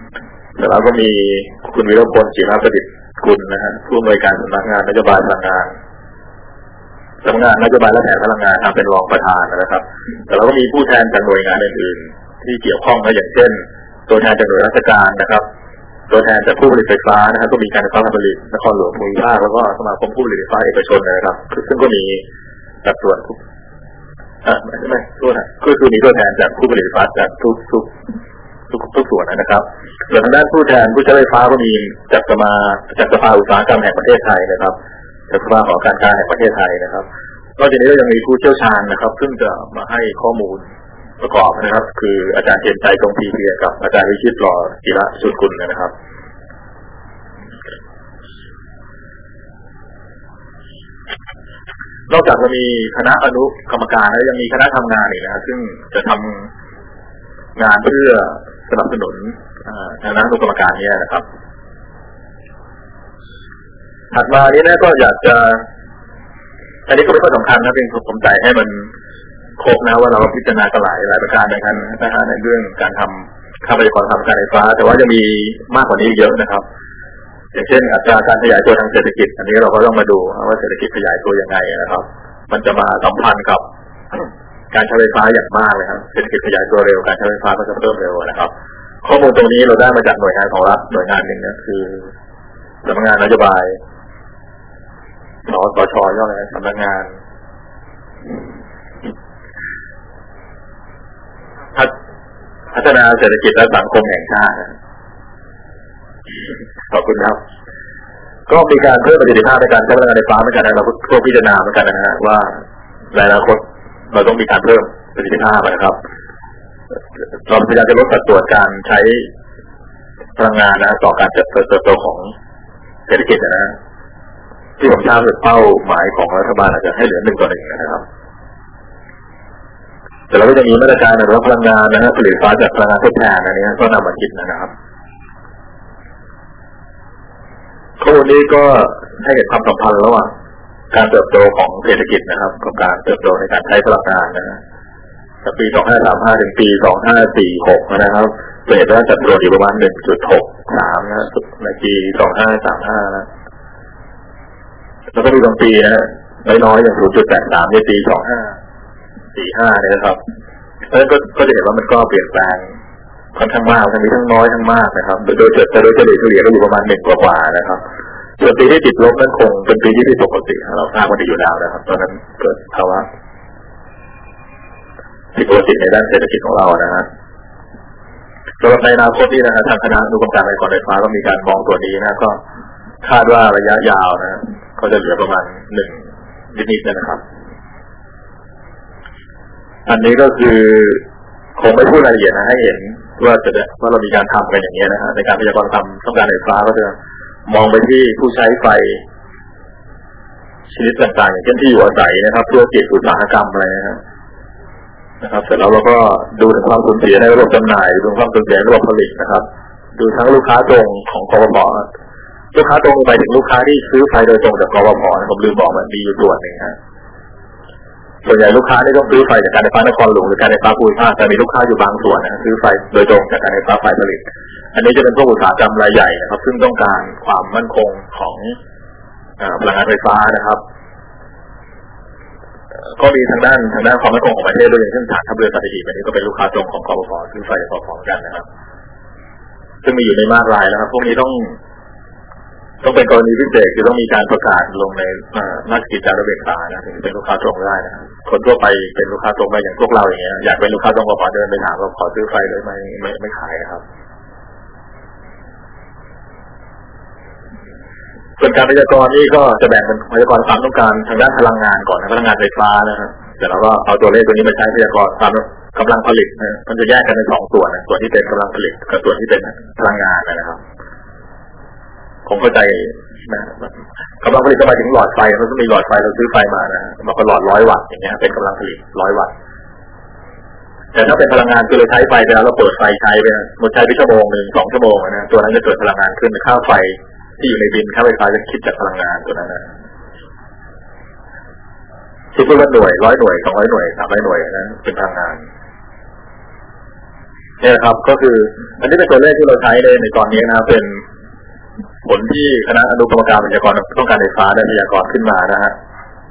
แต่เราก็มีคุณวิรพลจิรประดิษฐ์กุลนะฮะผู้อำนวยการสำนักงานนโยบายพลังงานสำนักงานนโยบายและแผนพลังงานเป็นรองประธานนะครับแต่เราก็มีผู้แทนจากหน่วยงานอื่นๆที่เกี่ยวข้องนะอย่างเช่นตัวแทนจากหน่วยราชการนะครับตัวแทนจากผู้ผลิตไฟฟ้านะครับก็มีการไฟฟ้าผลิตนครหลวงภูมิภาคแล้วก็สมาคมผู้ผลิตไฟฟ้าเอกชนนะครับซึ่งก็มีสัดส่วนไม่ตัวนะก็คือมีตัวแทนจากผู้ผลิตไฟฟ้าจากทุกส่วนนะครับส่วนทางด้านผู้แทนผู้ใช้ไฟฟ้าก็มีจากสภาอุตสาหกรรมแห่งประเทศไทยนะครับจากสภาหอการค้าแห่งประเทศไทยนะครับนอกจากนี้ก็ยังมีผู้เชี่ยวชาญนะครับซึ่งจะมาให้ข้อมูลประกอบนะครับคืออาจารย์เทียนใจตรงพีเพียกับอาจารย์วิชิตหล่อจิระสุดกุลนะครับนอกจากจะมีคณะอนุกรรมการแล้วยังมีคณะทำงานอีกนะครับซึ่งจะทำงานเพื่อสนับสนุนคณะอนุกรรมการนี้นะครับถัดมานี้นะก็อยากจะอันนี้ก็ไม่ค่อยสำคัญนะเป็นผมใจให้มันครบนะว่าเราพิจารณากันหลายประการในการในเรื่องการทำค่าบริการทำการไฟฟ้าแต่ว่าจะมีมากกว่านี้เยอะนะครับอย่างเช่นอัตราการขยายตัวทางเศรษฐกิจอันนี้เราก็ต้องมาดูว่าเศรษฐกิจขยายตัวยังไงนะครับมันจะมาสัมพันธ์กับการใช้ไฟฟ้าอย่างมากเลยครับเศรษฐกิจขยายตัวเร็วการใช้ไฟฟ้าก็จะเพิ่มเร็วนะครับข้อมูลตรงนี้เราได้มาจากหน่วยงานของรัฐหน่วยงานหนึ่งนะคือสำนักงานนโยบายสสช.ย่อเลยสำนักงานพัฒนาเศรษฐกิจและสังคมแห่งชาติขอบคุณครับก็มีการเพิ่มประสิทธิภาพในการใช้พลังงานไฟฟ้าเหมือนกันนะเราก็พิจารณาเหมือนกันนะฮะว่าในอนาคตเราต้องมีการเพิ่มประสิทธิภาพนะครับเราพยายามจะลดสัดส่วนการใช้พลังงานนะต่อการเติบโตของเศรษฐกิจนะที่ผมทราบเป็นเป้าหมายของรัฐบาลอาจจะให้เหลือ1:1นะครับแต่เราก็จะมีมาตรการในเรื่องพลังงานนะฮะผลิตไฟฟ้าจากพลังงานทดแทนอันนี้ก็นำมาคิดนะครับข้อมูลนี้ก็ให้เห็นความสัมพันธ์ระหว่างการเติบโตของเศรษฐกิจนะครับกับการเติบโตในการใช้พลังงานนะจากปี2535ถึงปี2546นะครับเห็นว่าสัดส่วนอยู่ประมาณ 1.63 นะในปี2535นะแล้วก็มีบางปีนะน้อยๆอย่าง 0.83 ในปี2545เนี่ยนะครับแล้วก็จะเห็นว่ามันก็เปลี่ยนแปลงค่อนข้างมากทั้งนี้ทั้งน้อยทั้งมากนะครับโดยเฉลี่ยก็อยู่ประมาณ1กว่านะครับส่วนปีที่ติดลบนั้นคงเป็นปีที่ผิดปกติเราทราบกันดีอยู่แล้วนะครับตอนนั้นเกิดภาวะผิดปกติในด้านเศรษฐกิจของเรานะฮะสำหรับในอนาคตนี้นะฮะทางคณะอนุกรรมการไฟฟ้าก็มีการมองตัวนี้นะก็คาดว่าระยะยาวนะก็จะเหลือประมาณ1นิดๆนะครับอันนี้ก็คือคงไม่พูดรายละเอียดนะให้เห็นว่าเรามีการทำกันอย่างนี้นะฮะในการพยากรณ์ต้องการไฟฟ้าก็จะมองไปที่ผู้ใช้ไฟชนิดต่างๆอย่างเช่นที่อยู่อาศัยนะครับธุรกิจอุตสาหกรรมอะไรนะครับเสร็จแล้วเราก็ดูถึงความสูญเสียในระบบจำหน่ายดูความสูญเสียในระบบผลิตนะครับดูทั้งลูกค้าตรงของกฟผ.ลูกค้าตรงไปถึงลูกค้าที่ซื้อไฟโดยตรงจากกฟผ.ผมลืมบอกมันมีอยู่ส่วนหนึ่งฮะส่วนใหญ่ลูกค้าที่ต้องซื้อไฟจากการไฟฟ้านครหลวงหรือการไฟฟ้าภูมิภาคแต่มีลูกค้าอยู่บางส่วนนะซื้อไฟโดยตรงจากการไฟฟ้าฝ่ายผลิตอันนี้จะเป็นพวกอุตสาหกรรมรายใหญ่นะครับซึ่งต้องการความมั่นคงของพลังงานไฟฟ้านะครับก็มีทางด้านความมั่นคงของประเทศด้วยอย่างเช่นฐานทัพเรือสัตหีบอันนี้ก็เป็นลูกค้าตรงของกฟผ.ซื้อไฟจากกฟผ.กันนะครับซึ่งมีอยู่ในมากรายแล้วครับพวกนี้ต้องเป็นกรณีพิเศษคือต้องมีการประกาศลงในราชกิจจานุเบกษานะถึงเป็นลูกค้าตรงได้นะคนทั่วไปเป็นลูกค้าตรงไปอย่างพวกเราอย่างเงี้ยอยากเป็นลูกค้าตรงก็ขอเดินไปถามว่าขอซื้อไฟเลยไม่ขายนะครับส่วนการพยากรณ์นี่ก็จะแบ่งเป็นพยากรณ์ความต้องการทางด้านพลังงานก่อนพลังงานไฟฟ้านะฮะแต่เราก็เอาตัวเลขตัวนี้มาใช้พยากรณ์ความกำลังผลิตนะมันจะแยกกันเป็น2ส่วนนะส่วนที่เป็นกำลังผลิตกับส่วนที่เป็นพลังงานนะครับผมเข้าใจนะกำลังผลิตก็หมายถึงหลอดไฟเขาจะมีหลอดไฟเราซื้อไฟมานะมาเป็นหลอด100 วัตต์อย่างเงี้ยเป็นกำลังผลิต100 วัตต์แต่ถ้าเป็นพลังงานคือเราใช้ไฟไปแล้วเราเปิดไฟใช้ไปหมดใช้ไปชั่วโมงนึง2 ชั่วโมงนะตัวนั้นจะเกิดพลังงานขึ้นค่าไฟที่อยู่ในบินค่าไฟฟ้าจะคิดจากพลังงานตัวนั้นนะคิดเป็นหน่วย100 หน่วย200 หน่วย300 หน่วยนะเป็นพลังงานเนี่ยครับก็คืออันนี้เป็นตัวเลขที่เราใช้ในตอนนี้นะเป็นผลที่คณะอนุกรรมการพยากรณ์ต้องการไฟฟ้าได้พยากรณ์ขึ้นมานะฮะ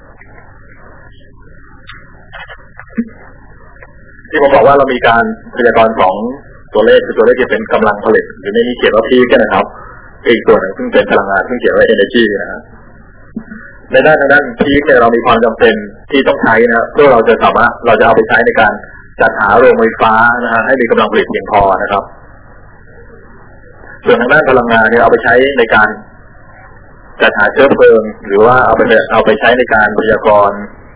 ที่ผมบอกว่าเรามีการพยากรณ์สองตัวเลขคือตัวเลขที่เป็นกำลังผลิตหรือในนี้เขียนว่าพีคนะครับอีกตัวหนึ่งซึ่งเป็นพลังงานซึ่งเขียนว่า energy นะฮะในด้านพีคเนี่ยเรามีความจำเป็นที่ต้องใช้นะเพื่อเราจะเอาไปใช้ในการจัดหาโรงไฟฟ้านะฮะให้มีกำลังผลิตเพียงพอนะครับส่วนทางด้านพลังงานเนี่ยเอาไปใช้ในการจัดหาเชื้อเพลิงหรือว่าเอาไปใช้ในการพยากรณ์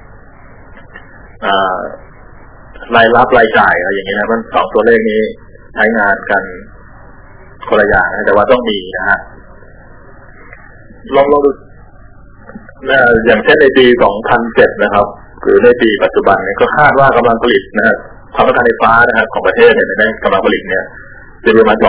รายรับรายจ่ายอะไรอย่างเงี้ยนะมันสองตัวเลขนี้ใช้งานกันคนละอย่างนะแต่ว่าต้องมีนะฮะลองดูอย่างเช่นในปี 2007 นะครับหรือในปีปัจจุบันเนี่ยก็คาดว่ากำลังผลิตนะฮะความต้องการไฟฟ้านะครับของประเทศเนี่ยในกำลังผลิตเนี่ยจะประมาณ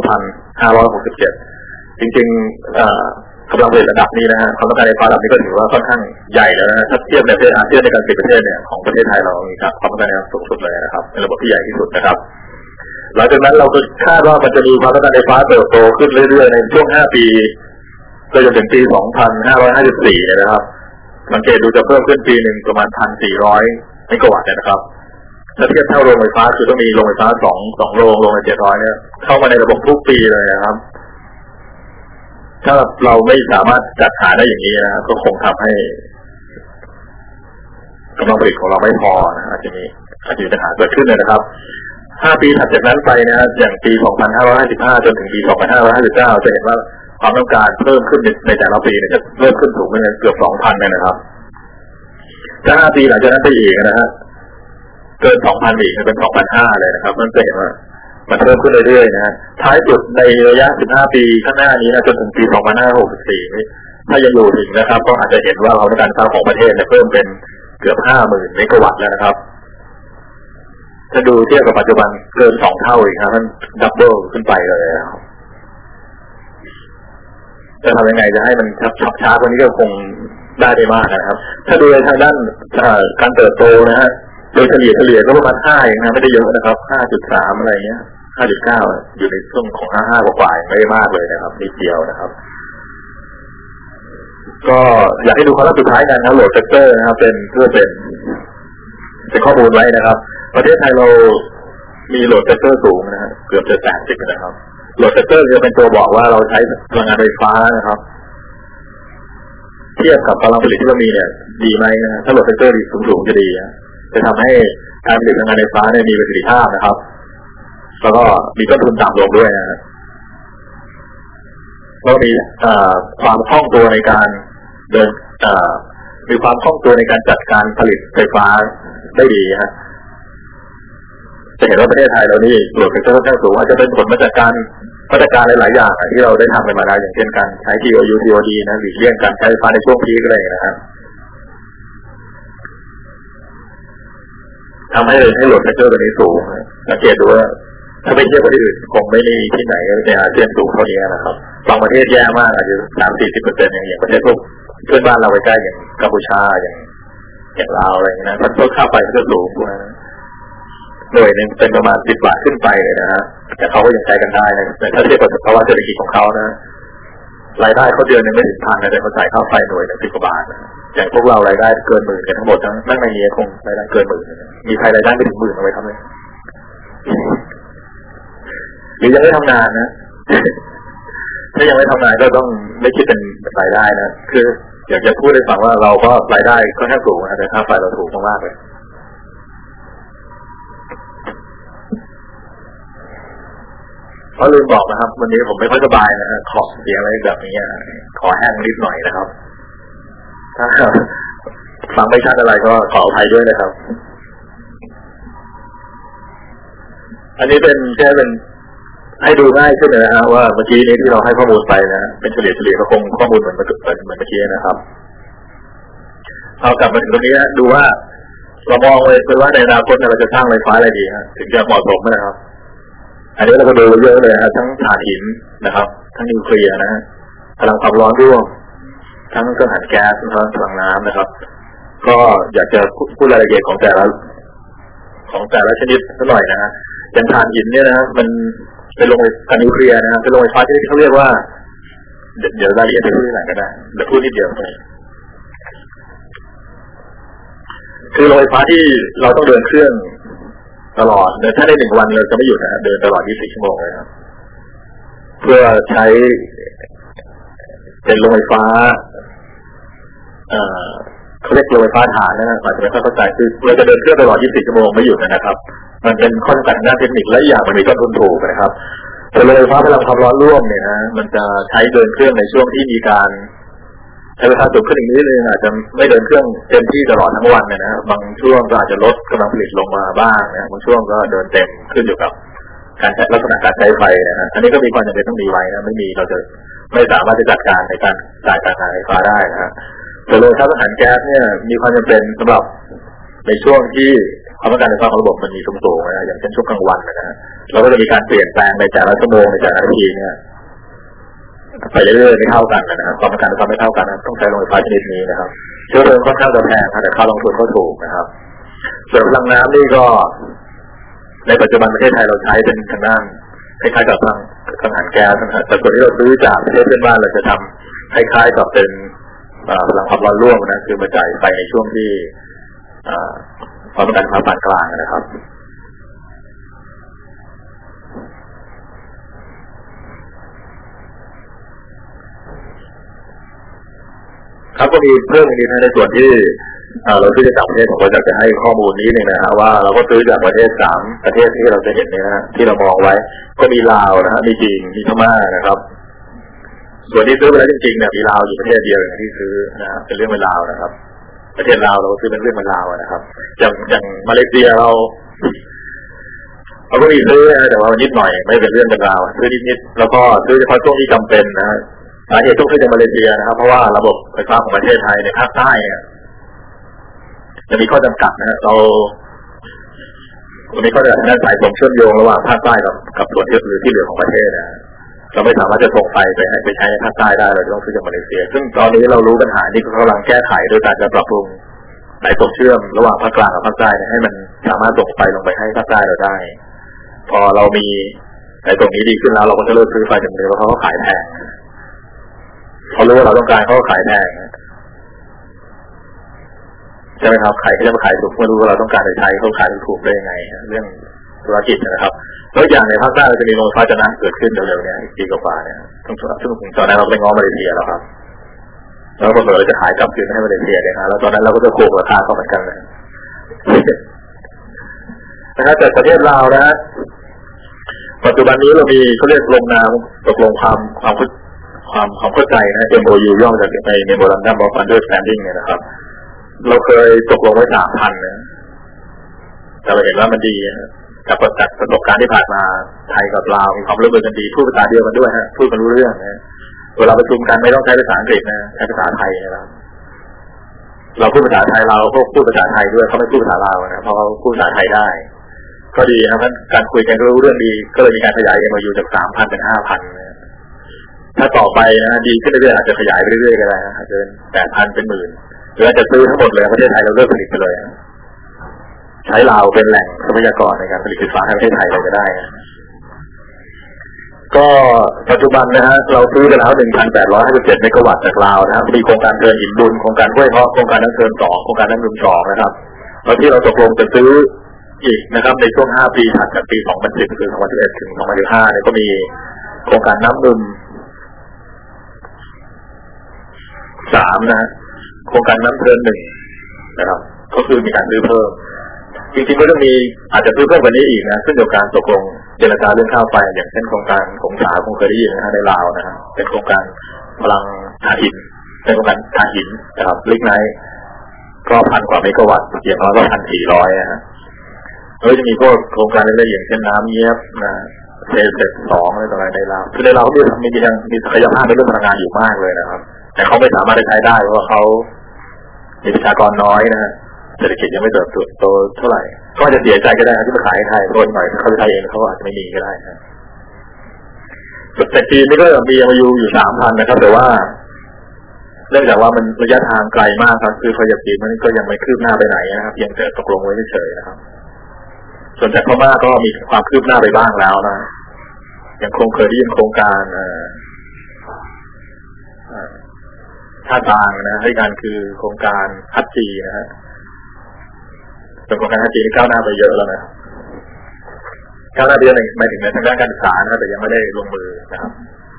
22,567 จริงๆกำลังผลิตระดับนี้นะฮะความต้องการไฟฟ้าระดับนี้ก็ถือว่าค่อนข้างใหญ่แล้วนะถ้าเทียบในประเทศอาเซียนในการผลิตประเทศเนี่ยของประเทศไทยเรามีความต้องการสูงสุดเลยนะครับเป็นระบบที่ใหญ่ที่สุดนะครับหลังจากนั้นเราก็คาดว่ามันจะมีความต้องการไฟฟ้าเติบโตขึ้นเรื่อยๆในช่วง5 ปีจนถึงปี 2554 นะครับสังเกตดูจะเพิ่มขึ้นปีหนึ่งประมาณ 1,400 เมกะวัตต์นะครับถ้าเทียบเท่าโรงไฟฟ้าคือต้องมีโรงไฟฟ้า2โรงละ700เนี่ยเข้ามาในระบบทุกปีเลยนะครับถ้าเราไม่สามารถจัดหาได้อย่างนี้นะก็คงทำให้กำลังผลิตของเราไม่พอนะอาจจะมีปัญหาเกิดขึ้นเลยนะครับ5 ปีถัดจากนั้นไปนะอย่างปี 2555 จนถึงปี 2559 จะเห็นว่าความต้องการเพิ่มขึ้นในแต่ละปีเนี่ยจะเพิ่มขึ้นสูงเป็นเกือบ 2,000 เลยนะครับถ้า5 ปีหลังจากนั้นไปอีกนะฮะเกิน 2,000 อีกเป็น 2,500 เลยนะครับมันจะเห็นว่ามันเพิ่มขึ้นเรื่อยๆนะฮะท้ายสุดในระยะ 15 ปีข้างหน้านี้นะจนถึงปี 2564 ถ้ายังอยู่ถึงนะครับก็อาจจะเห็นว่าความต้องการไฟฟ้าของประเทศเนี่ยเพิ่มเป็นเกือบ 50,000 เมกะวัตต์แล้วนะครับถ้าดูเทียบกับปัจจุบันเกิน2 เท่าอีกครับมันดับเบิลขึ้นไปเลยครับจะทำยังไงจะให้มันช้ากว่านี้ก็คงได้มากนะครับถ้าดูในทางด้านการเติบโตนะฮะโดยเฉลี่ยก็ประมาณ5เองนะไม่ได้เยอะนะครับ 5.3 อะไรเงี้ย 5.9 อยู่ในช่วงของ55กว่าไม่ได้มากเลยนะครับนิดเดียวนะครับก็อยากให้ดูข้อสุดท้ายกันนะโหลดแฟกเตอร์นะครับเป็นข้อมูลไว้นะครับประเทศไทยเรามีโหลดแฟกเตอร์สูงนะฮะเกือบจะ80นะครับโหลดแฟกเตอร์จะเป็นตัวบอกว่าเราใช้พลังงานไฟฟ้านะครับเทียบกับกำลังผลิตที่เรามีเนี่ยดีไหมนะถ้าโหลดแฟกเตอร์สูงจะดีจะทำให้การผลิตพลังงานไฟฟ้าเนี่ยมีประสิทธิภาพนะครับแล้วก็มีต้นทุนต่ำลงด้วยนะแล้วมีความคล่องตัวในการมีความคล่องตัวในการจัดการผลิตไฟฟ้าได้ดีฮะจะเห็นว่าประเทศไทยเรานี่โหลดแฟกเตอร์ค่อนข้างสูงอาจจะเป็นผลมาจากมาตรการหลายๆอย่างที่เราได้ทำกันมาแล้วอย่างเช่นการใช้ TOD นะหลีกเลี่ยงการใช้ไฟฟ้าในช่วงพีคอะไรนะครับทำให้โหลดแฟกเตอร์ตัวนี้สูงสังเกตดูว่าถ้าไปเทียบกับที่อื่นคงไม่มีที่ไหนในอาเซียนสูงเท่านี้นะครับบางประเทศแย่มากอาจจะ 30-40% อย่างประเทศพวกเพื่อนบ้านเราใกล้ๆอย่างกัมพูชาอย่างลาวอะไรอย่างนี้นะถ้าต้นค่าไฟมันจะสูงกว่าหน่วยนึงเป็นประมาณ10 บาทขึ้นไปเลยนะฮะแต่เขาก็ยังใช้กันได้นะถ้าเทียบกับภาวะเศรษฐกิจของเขานะรายได้เขาเดือนนึงไม่ถึง1,000นะแต่เขาจ่ายค่าไฟหน่วยนึง10 กว่าบาทอย่างพวกเรารายได้เกิน 10,000 กันทั้งหมดทั้งในนี้คงรายได้เกิน 10,000 มีใครรายได้ไม่ถึง 10,000 เอาไว้ทำเลยหรือยังไม่ทำงานนะถ้ายังไม่ทำงานก็ต้องไม่คิดเป็นรายได้นะคืออยากจะพูดให้ฟังว่าเราก็รายได้ก็แค่สูงนะแต่ค่าไฟเราถูกมากเลยเพราะลืมบอกนะครับวันนี้ผมไม่ค่อยสบายนะฮะขอเสียงอะไรแบบนี้ขอแห้งนิดหน่อยนะครับถ้าฟังไม่ชัดอะไรก็ขออภัยด้วยนะครับอันนี้เป็นแค่เป็นให้ดูง่ายขึ้นเลยนะฮะว่าเมื่อกี้นี้ที่เราให้ข้อมูลไปนะเป็นเฉลี่ยก็คงข้อมูลเหมือนเมื่อกี้นะครับเอากลับมาถึงตรงนี้นะดูว่าเรามองเลยว่าในอนาคตเราจะสร้างไฟฟ้าอะไรดีฮะถึงจะเหมาะสมนะครับอันนี้เราก็ดูเยอะเลยนะทั้งถ่านหินนะครับทั้งนิวเคลียร์นะพลังความร้อนร่วมทั้งเครื่องหันแก๊สทั้งพลังน้ำนะครับก็อยากจะพูดรายละเอียดของแต่ละชนิดสักหน่อยนะฮะอย่างถ่านหินเนี่ยนะครับมันเป็นโรงไฟฟ้านิวเคลียร์นะครับเป็นโรงไฟฟ้าที่เขาเรียกว่าเดี๋ยวรายละเอียดจะพูดที่ไหนก็ได้เดี๋ยวพูดนิดเดียวคือโรงไฟฟ้าที่เราต้องเดินเครื่องตลอดถ้าได้1 วันเราจะไม่หยุดนะเดินตลอด24 ชั่วโมงเลยครับเพื่อใช้เป็นโรงไฟฟ้าเขาเรียกโรงไฟฟ้าถ่านนะอาจจะไม่เข้าใจคือเราจะเดินเครื่องตลอด24 ชั่วโมงไม่หยุดนะครับมันเป็นข้อจำกัดด้านเทคนิคและอย่างมันมีต้นทุนถูกนะครับแต่โรงไฟฟ้าพลังความร้อนร่วมเนี่ยนะมันจะใช้เดินเครื่องในช่วงที่มีการใช้เวลาสูงขึ้นอีกนิดนึงอาจจะไม่เดินเครื่องเต็มที่ตลอดทั้งวันนะบางช่วงก็อาจจะลดกำลังผลิตลงมาบ้างนะบางช่วงก็เดินเต็มขึ้นอยู่กับการใช้ลักษณะการใช้ไฟนะฮะอันนี้ก็มีความจำเป็นต้องมีไว้นะไม่มีเราจะไม่สามารถจะจัดการในการจ่ายการไฟฟ้าได้นะฮะแต่โรงไฟฟ้าถ่านแก๊สเนี่ยมีความจำเป็นสำหรับในช่วงที่ความต้องการไฟฟ้าของระบบมันมีสูงๆนะอย่างเช่นช่วงกลางวันนะฮะเราก็จะมีการเปลี่ยนแปลงในแต่ละชั่วโมงในแต่ละนาทีเนี่ยไปเรื่อยๆไม่เท่ากันนะครับความต้องการไฟฟ้าไม่เท่ากันนะต้องใช้โรงไฟฟ้าชนิดนี้นะครับเชื้อเพลิงค่อนข้างจะแพงแต่ค่าลงทุนก็ถูกนะครับส่วนพลังน้ำนี่ก็ในปัจจุบันประเทศไทยเราใช้เป็นทางด้านคล้ายๆกับพลังงานแก๊สนะแต่ส่วนที่เราซื้อจากประเทศเพื่อนบ้านเราจะทำคล้ายๆกับเป็นพลังความร้อนร่วมนะคือมาจ่ายไฟในช่วงที่ความต้องการไฟฟ้าปานกลางนะครับครับก็มีเพิ่มอีกนิดในส่วนที่เราซื้อจากประเทศผมก็จะให้ข้อมูลนี้นึงนะฮะว่าเราก็ซื้อจากประเทศ3 ประเทศที่เราจะเห็นเนี่ยนะที่เรามองไว้ก็มีลาวนะฮะมีจีนมีพม่านะครับส่วนที่ซื้อไปแล้วจริงๆเนี่ยมีลาวอยู่ประเทศเดียวอย่างที่ซื้อนะเป็นเรื่องเป็นลาวนะครับประเทศลาวเราซื้อเป็นเรื่องเป็นลาวนะครับอย่างมาเลเซียเราก็มีซื้อนะแต่ว่านิดหน่อยไม่เป็นเรื่องเป็นราวซื้อนิดๆแล้วก็ซื้อเฉพาะช่วงที่จำเป็นนะสาเหตุต้องซื้อจากมาเลเซียนะครับเพราะว่าระบบไฟฟ้าของประเทศไทยในภาคใต้เนี่ยจะมีข้อจำกัดนะเราวันนี้ก็จะนั่นสายส่งเชื่อมโยงระหว่างภาคใต้กับส่วนที่เหลือของประเทศนะเราไม่สามารถจะส่งไฟไปใช้ในภาคใต้ได้เราต้องซื้อจากมาเลเซียซึ่งตอนนี้เรารู้ปัญหาที่เขากำลังแก้ไขโดยการจะปรับปรุงสายส่งเชื่อมระหว่างภาคกลางกับภาคใต้ให้มันสามารถส่งไฟลงไปให้ภาคใต้เราได้พอเรามีสายส่งนี้ดีขึ้นแล้วเราก็จะเลิกซื้อไฟจากเดิมเพราะเขาขายแพงเขารู้ว่าเราต้องการเขาขายแพงใช่ไหมครับใครก็จะมาขายถูกไม่รู้ว่าเราต้องการใช้เขาขายถูกได้ยังไงเรื่องธุรกิจนะครับแล้วอย่างในภาคใต้เราจะมีโรงไฟฟ้าจะน้ำเกิดขึ้นเร็วๆเนี่ยปีกว่าเนี่ยซึ่งตอนนั้นเราไปง้อมาเลเซียแล้วครับแล้วก็เราจะขายกลับคืนให้มาเลเซียเลยนะแล้วตอนนั้นเราก็จะโกงราคาเขาเหมือนกันเลยนะครับแต่ประเทศลาวนะปัจจุบันนี้เรามีเขาเรียกลงนามตกลงความเข้าใจนะ MOU ย่อมาจากใน Memorandum of Understanding เนี่ยนะครับเราเคยตกลงไว้ 3,000 นะแต่เราเห็นว่ามันดีจากประสบการณ์ที่ผ่านมาไทยกับลาวมีความร่วมมือกันดีพูดภาษาเดียวกันด้วยฮะพูดกันรู้เรื่องนะเวลาประชุมกันไม่ต้องใช้ภาษาอังกฤษนะใช้ภาษาไทยนะครับเราพูดภาษาไทยเราก็พูดภาษาไทยด้วยเขาไม่พูดภาษาลาวนะเพราะเขาพูดภาษาไทยได้ก็ดีนะครับการคุยกันรู้เรื่องดีก็เลยมีการขยาย MOU จาก 3,000 เป็น 5,000 นะถ้าต่อไปนะดีขึ้นเรื่อยๆอาจจะขยายไปเรื่อยๆก็ได้นะเกิน 8,000 เป็น 10,000หรืออาจจะซื้อทั้งหมดเลยประเทศไทยเราเลิกผลิตไปเลยใช้ลาวเป็นแหล่งทรัพยากรในการผลิตไฟฟ้าให้ประเทศไทยเราจะได้นะก็ปัจจุบันนะฮะเราซื้อไปแล้ว 1,857 เมกะวัตต์จากลาวนะครับมีโครงการเทินหินบุญโครงการห้วยเพาะโครงการน้ำเทิน2โครงการน้ำรุม2นะครับแล้วที่เราตกลงจะซื้ออีกนะครับในช่วง5 ปีถัดจากปี 2010 คือ 2011 ถึง 2015 เนี่ยก็มีโครงการน้ำรุม3นะโครงการน้ำเทิน1นะครับก็คือมีการซื้อเพิ่มจริงๆก็ต้องมีอาจจะซื้อเพิ่มกว่านี้อีกนะซึ่งเกี่ยวกับการตกลงเจรจาเรื่องค่าไฟอย่างเช่นโครงการของสาคงเคยได้ยินนะฮะในลาวนะฮะเป็นโครงการพลังถ่านหินเป็นโครงการถ่านหินนะครับลิกไนท์ก็1,000 กว่าเมกะวัตต์อย่างน้อยก็ 1,400 นะฮะแล้วจะมีพวกโครงการเล็กๆอย่างเช่นน้ำเงียบนะเซต2อะไรต่างๆในลาวคือในลาวก็มีศักยภาพในเรื่องพลังงานอยู่มากเลยนะครับแต่เขาไม่สามารถใช้ได้เพราะเขามีประชากรน้อยนะฮะเศรษฐกิจยังไม่เติบโตเท่าไหร่ก็จะเสียใจก็ได้ที่มาขายไทยโดนหน่อยถ้าเขาไปไทยเองเขาอาจจะไม่มีก็ได้นะแต่จีนนี่ก็มีMOUอยู่ 3,000 นะครับแต่ว่าเนื่องจากว่ามันระยะทางไกลมากครับคือพยาจีนมันก็ยังไม่คืบหน้าไปไหนนะครับยังแต่ตกลงไว้เฉยๆนะครับส่วนจากพม่าก็มีความคืบหน้าไปบ้างแล้วนะยังคงเคยได้ยินโครงการท่าทางนะให้การคือโครงการฮัตจีนะฮะส่วนโครงการฮัตจีนี่ก้าวหน้าไปเยอะแล้วนะก้าวหน้าไปเยอะหมายถึงในทางด้านการศึกษานะแต่ยังไม่ได้ลงมือนะครับ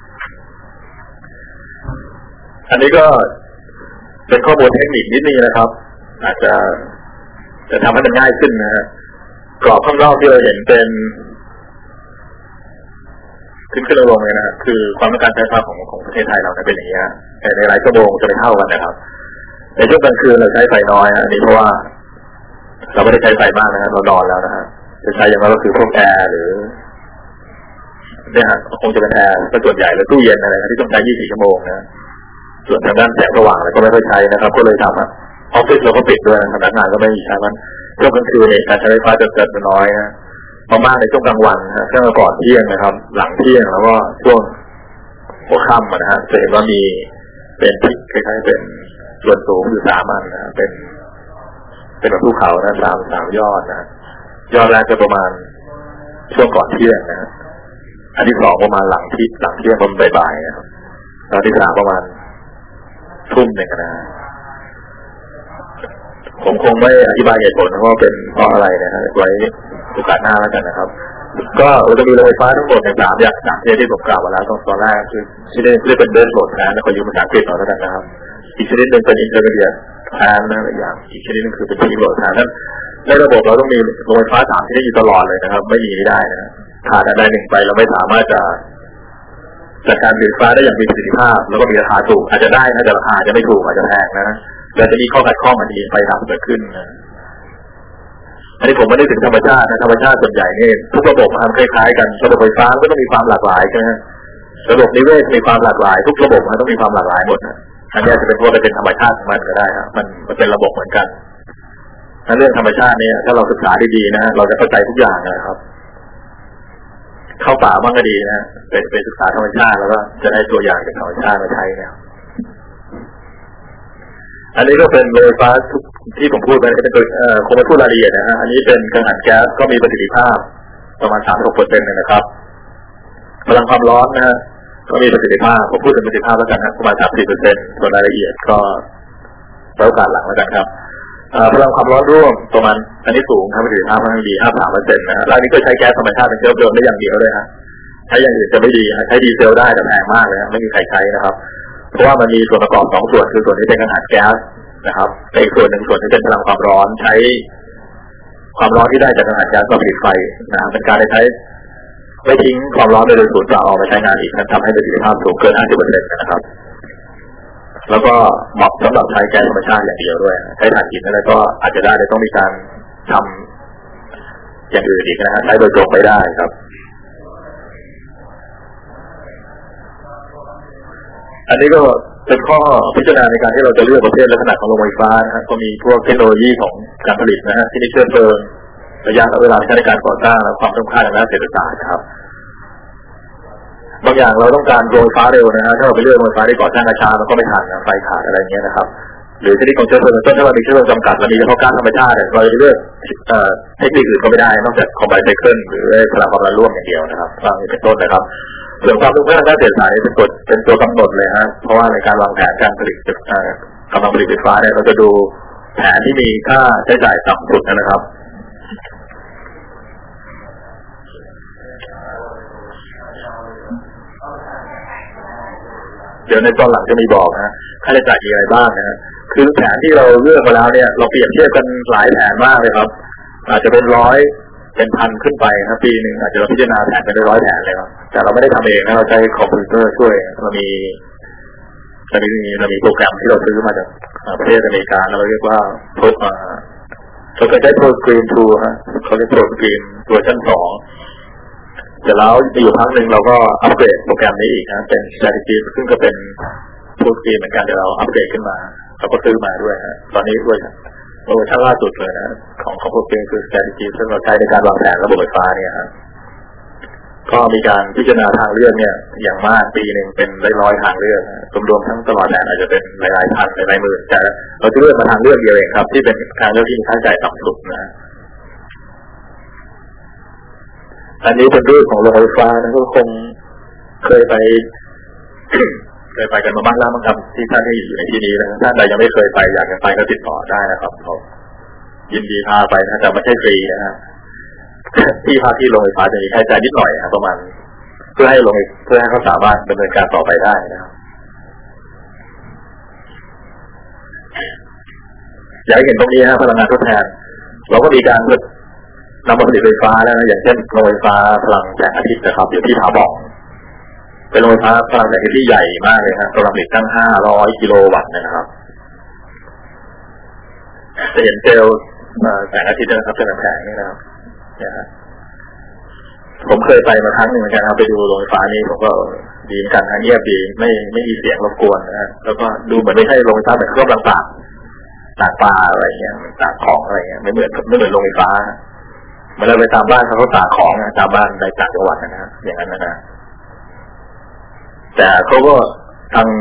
อันนี้ก็เป็นข้อมูลเทคนิคนิดนึงนะครับ อาจจะทำให้มันง่ายขึ้นนะฮะกรอบข้างนอกที่เราเห็นเป็นขึ้นลงเลยนะคือความต้องการใช้ไฟฟ้าของประเทศไทยเราเป็นอย่างนี้แต่ในหลายชั่วโมงจะไม่เท่ากันนะครับในช่วงกลางคืนเราใช้ไฟน้อยอันนี้เพราะว่าเราไม่ได้ใช้ไฟมากนะเรานอนแล้วนะฮะจะใช้อย่างนั้นก็คือพวกแอร์หรือเนี่ยฮะคงจะเป็นแอร์เป็นส่วนใหญ่หรือตู้เย็นอะไรที่ต้องใช้24 ชั่วโมงนะส่วนทางด้านแสงสว่างอะไรก็ไม่ค่อยใช้นะครับก็เลยทำออฟฟิศเราก็ปิดด้วยพนักงานก็ไม่มีใช้มันช่วงกลางคืนเนี่ยการใช้ไฟฟ้าจะน้อยนะมากในช่วงกลางวันนะช่วงก่อนเที่ยงนะครับหลังเที่ยงแล้วก็ช่วงหัวค่ำนะฮะจะเห็นว่ามีเป็นที่คล้ายๆเป็นส่วนสูงอยู่3 อันนะเป็นแบบภูเขานะสามยอดนะยอดแรกจะประมาณช่วงก่อนเที่ยงนะอันที่2ประมาณหลังเที่ยงประมาณบ่ายๆนะครับแล้วที่3ประมาณทุ่มหนึ่งนะผมคงไม่อธิบายเหตุผลว่าเป็นเพราะอะไรนะฮะไว้โอกาสหน้าแล้วกันนะครับก็จะมีโรงไฟฟ้าทั้งหมดใน3 อย่างที่ผมกล่าวมาแล้วตอนแรกคือที่เรียกเป็นเบสโหลดแทนนะขอยืมภาษาอังกฤษหน่อยแล้วกันนะครับอีกชนิดหนึ่งเป็นอินเตอร์มีเดียแทนนะอย่างอีกชนิดหนึ่งคือเป็นพีโหลดแทนนั้นในระบบเราต้องมีโรงไฟฟ้า3 ชนิดอยู่ตลอดเลยนะครับไม่มีไม่ได้นะขาดอันใดหนึ่งไปเราไม่สามารถจะจัดการผลิตไฟฟ้าได้อย่างมีประสิทธิภาพแล้วก็มีราคาถูกอาจจะได้นะแต่ราคาจะไม่ถูกอาจจะแพงนะแต่จะมีข้อขัดข้องอันนี้ไฟดับเกิดขึ้นนะอันนี้ผมไม่ได้ถึงธรรมชาตินะธรรมชาติส่วนใหญ่นี่ทุกระบบมันคล้ายๆกันระบบไฟฟ้าก็ต้องมีความหลากหลายใช่ไหมระบบนิเวศมีความหลากหลายทุกระบบมันต้องมีความหลากหลายหมดนะอันนี้จะเป็นว่าเป็นธรรมชาติของมันก็ได้ครับมันเป็นระบบเหมือนกันเรื่องธรรมชาติเนี่ยถ้าเราศึกษาดีๆนะเราจะเข้าใจทุกอย่างนะครับเข้าป่าบ้างก็ดีนะไปศึกษาธรรมชาติแล้วก็จะได้ตัวอย่างจากธรรมชาติมาใช้เนี่ยอันนี้ก็เป็นโรงไฟฟ้าที่ผมพูดไปเป็นตัวคงไม่พูดรายละเอียดนะฮะอันนี้เป็นกังหันแก๊สก็มีประสิทธิภาพประมาณ 36% นะครับพลังความร้อนนะฮะก็มีประสิทธิภาพผมพูดถึงประสิทธิภาพแล้วกันนะประมาณ 30% ส่วนรายละเอียดก็ไว้โอกาสหลังแล้วกันครับพลังความร้อนร่วมประมาณอันนี้สูงครับประสิทธิภาพค่อนข้างดี 53% นะฮะแล้วอันนี้ก็ใช้แก๊สธรรมชาติเป็นเชื้อเพลิงได้อย่างเดียวเลยฮะใช้อย่างอื่นจะไม่ดีใช้ดีเซลได้แต่แพงมากเลยไม่มีใครใช้นะครับเพราะว่ามันมีส่วนประกอบ2 ส่วนคือส่วนที่เป็นกังหันแก๊สนะครับอีกส่วนหนึ่งส่วนที่เป็นพลังความร้อนใช้ความร้อนที่ได้จากกังหันแก๊สมาผลิตไฟนะเป็นการใช้ไม่ทิ้งความร้อนโดยสูญเปล่าออกมาใช้งานอีกนั้นทำให้ประสิทธิภาพสูงเกิน 50% นะครับแล้วก็เหมาะสำหรับใช้แก๊สธรรมชาติอย่างเดียวด้วยใช้ถ่านหินอะไรก็อาจจะได้แต่ต้องมีการทำอย่างอื่นอีกนะฮะใช้โดยตรงไม่ได้ครับอันนี้ก็เป็นข้อพิจารณาในการที่เราจะเลือกประเภทและขนาดของโรงไฟฟ้านะฮะก็มีพวกเทคโนโลยีของการผลิตนะฮะที่มีเชื้อเพลิงระยะเวลาใช้ในการก่อสร้างและความต้องการทางด้านเศรษฐศาสตร์ครับบางอย่างเราต้องการโรงไฟฟ้าเร็วนะฮะถ้าเราไปเลือกโรงไฟฟ้าที่ก่อสร้างช้ามันก็ไม่ทันนะไฟขาดอะไรเงี้ยนะครับหรือชนิดของเชื้อเพลิงต้นถ้าเรามีเชื้อเพลิงจำกัดเรามีเฉพาะก๊าซธรรมชาติเราจะเลือกเทคนิคอื่นก็ไม่ได้นอกจากคอมไบไซเคิลหรือพลังความร้อนร่วมอย่างเดียวนะครับบางอย่างเป็นต้นนะครับส่วนความรู้เรื่องด้านเศรษฐศาสตร์เป็นตัวกำหนดเลยฮะเพราะว่าในการวางแผนการผลิตกำลังผลิตไฟฟ้าเนี่ยเราจะดูแผนที่มีค่าใช้จ่ายต่ำสุดนะครับเดี๋ยวในตอนหลังจะมีบอกนะค่าใช้จ่ายมีอะไรบ้างนะคือแผนที่เราเลือกมาแล้วเนี่ยเราเปรียบเทียบกันหลายแผนมากเลยครับอาจจะเป็น100เป็นพันขึ้นไปนะปีหนึ่งอาจจะเราพิจารณาแผนเป็น100 แผนเลยครับแต่เราไม่ได้ทำเองนะเราใช้คอมพิวเตอร์ช่วยเรามีโปรแกรมที่เราซื้อมาจากประเทศอเมริกาเราเรียกว่าเราเคยใช้โปรสกรีนทูฮะเขาเรียกโปรสกรีนเวอร์ชัน2แต่แล้วอยู่พักหนึ่งเราก็อัปเกรดโปรแกรมนี้อีกนะเป็น strategy ซึ่งก็เป็นโปรสกรีนเหมือนกันแต่เราอัปเกรดขึ้นมาเราก็ซื้อมาด้วยฮะตอนนี้ด้วยเวอร์ชันล่าสุดเลยนะของโปรแกรมคือ strategy ซึ่งเราใช้ในการวางแผนระบบไฟฟ้าเนี่ยฮะก็มีการพิจารณาทางเลือกเนี่ยอย่างมากปีหนึ่งเป็น100 ทางเลือกรวมทั้งตลอดแผนอาจจะเป็นหลายพันหลายหมื่นแต่เราจะเลือกมาทางเลือกเดียวเองครับที่เป็นทางเลือกที่มีค่าใช้จ่ายต่ำสุดนะอันนี้เป็นรูปของโรงไฟฟ้านะก็คงเคยไป กันมาบ้างแล้วมั้งครับที่ท่านที่อยู่ในที่นี้นะท่านใดยังไม่เคยไปอยากจะไปก็ติดต่อได้นะครับเขายินดีพาไปนะแต่ไม่ใช่ฟรีนะฮะที่พักที่โรงไฟฟ้าจะมีค่าใช้จ่ายนิดหน่อยนะประมาณเพื่อให้เขาสามารถดำเนินการต่อไปได้นะครับอยากให้เห็นตรงนี้ฮะพลังงานทดแทนเราก็มีการนำมาผลิตไฟฟ้าแล้วนะอย่างเช่นโรงไฟฟ้าพลังแสงอาทิตย์นะครับอยู่ที่ผาบ่องเป็นโรงไฟฟ้าพลังแสงอาทิตย์ที่ใหญ่มากเลยครับกำลังผลิตตั้ง500 กิโลวัตต์นะครับจะเห็นเซลล์แสงอาทิตย์นะครับเป็นแผงนี่นะครับผมเคยไปมาครั้งหนึ่งเหมือนกันครับไปดูโรงไฟฟ้านี้ผมก็ดีเหมือนกันเงียบดีไม่มีเสียงรบกวนนะแล้วก็ดูเหมือนไม่ใช่โรงไฟฟ้าเหมือนเครื่องต่างตากปลาอะไรเงี้ยตากของอะไรเงี้ยไม่เหมือนโรงไฟฟ้าเมื่อเราไปตามบ้านเขาตากของนะตามบ้านในต่างจังหวัดนะอย่างนั้นนะแต่เขาก็ทาง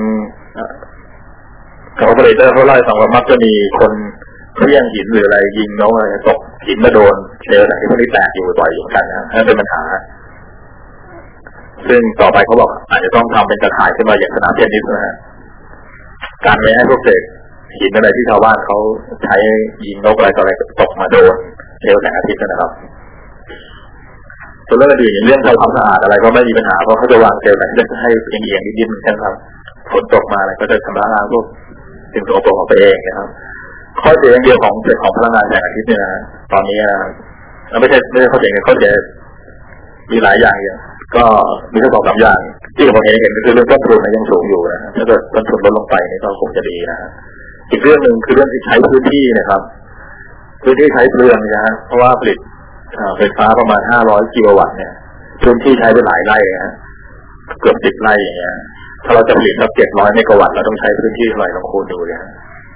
โอเปอเรเตอร์เขาเล่าให้ฟังว่ามักจะมีคนเครื่องหินหรืออะไรยิงน้องอะไรตกหินมาโดนเชลล์ไหนที่พวกนี้แตกอยู่บ่อยอยู่กันนะนั่นเป็นปัญหาซึ่งต่อไปเขาบอกอาจจะต้องทำเป็นตะข่ายขึ้นมาอย่างสนามเทนนิสนะฮะการไม่ให้พวกเศษหินอะไรที่ชาวบ้านเขาใช้ยิงนกอะไรต่ออะไรตกมาโดนเชลล์แสงอาทิตย์นะครับส่วนเรื่องอื่นอย่างเรื่องความสะอาดอะไรก็ไม่มีปัญหาเพราะเขาจะวางเชลล์แสงอาทิตย์ให้เอียงๆนิดๆนะครับฝนตกมาอะไรก็จะชำระล้างพวกสิ่งสกปรกออกไปเองนะครับข้อเสียอย่างเดียวของพลังงานแสงอาทิตย์เนี่ยนะตอนนี้นะไม่ใช่ข้อเสียข้อเสียมีหลายอย่างก็มีแค่2-3อย่างที่ผมเห็นก็คือเรื่องต้นทุนยังสูงอยู่นะถ้าเกิดต้นทุนลดลงไปนี่ก็คงจะดีนะอีกเรื่องหนึ่งคือเรื่องที่ใช้พื้นที่นะครับพื้นที่ใช้เปลืองนะเพราะว่าผลิตไฟฟ้าประมาณ500 กิโลวัตต์เนี่ยพื้นที่ใช้ไปหลายไร่นะเกือบ10 ไร่อย่างเงี้ยถ้าเราจะผลิตสัก700 เมกะวัตต์เราต้องใช้พื้นที่เท่าไหร่ลองคูณดูนะ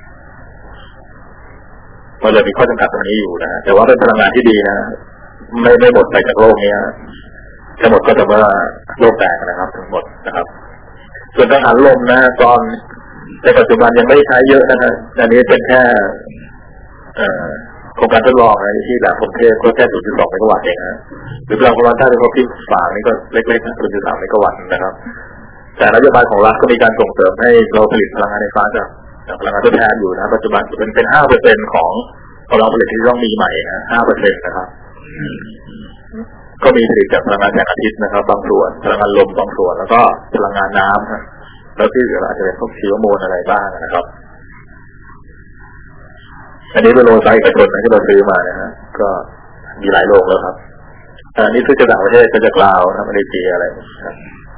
มันจะมีข้อจำกัดตรงนี้อยู่นะแต่ว่าเป็นพลังงานที่ดีนะไม่หมดไปจากโลกนี้จะหมดก็จะว่าโลกแตกนะครับทั้งหมดนะครับส่วนทหารลมนะตอนในปัจจุบันยังไม่ใช้เยอะนะครับอันนี้เป็นแค่โครงการทดลองนะที่แบบผมเทพก็แค่ 0.2 เมกะวัตต์เองนะหรือพลังพลังใต้ที่เขาพิมพ์ฝานี่ก็เล็กๆนะ 0.3 เมกะวัตต์นะครับแต่นโยบายของรัฐก็มีการส่งเสริมให้เราผลิตพลังงานไฟฟ้าจากพลังงานทดแทนอยู่นะปัจจุบันเป็น 5% ของพลังผลิตที่ต้องมีใหม่นะ 5% นะครับก็มีผลิตจากพลังงานแสงอาทิตย์นะครับบางส่วนพลังงานลมบางส่วนแล้วก็พลังงานน้ำนะแล้วที่เหลืออาจจะเป็นพวกชีวมวลอะไรบ้างนะครับอันนี้เป็นโรงไฟเอกชนที่เราซื้อมานะฮะก็มีหลายโรงแล้วครับอันนี้คือจากต่างประเทศก็จากลาวนะมาเลเซียอะไรครับ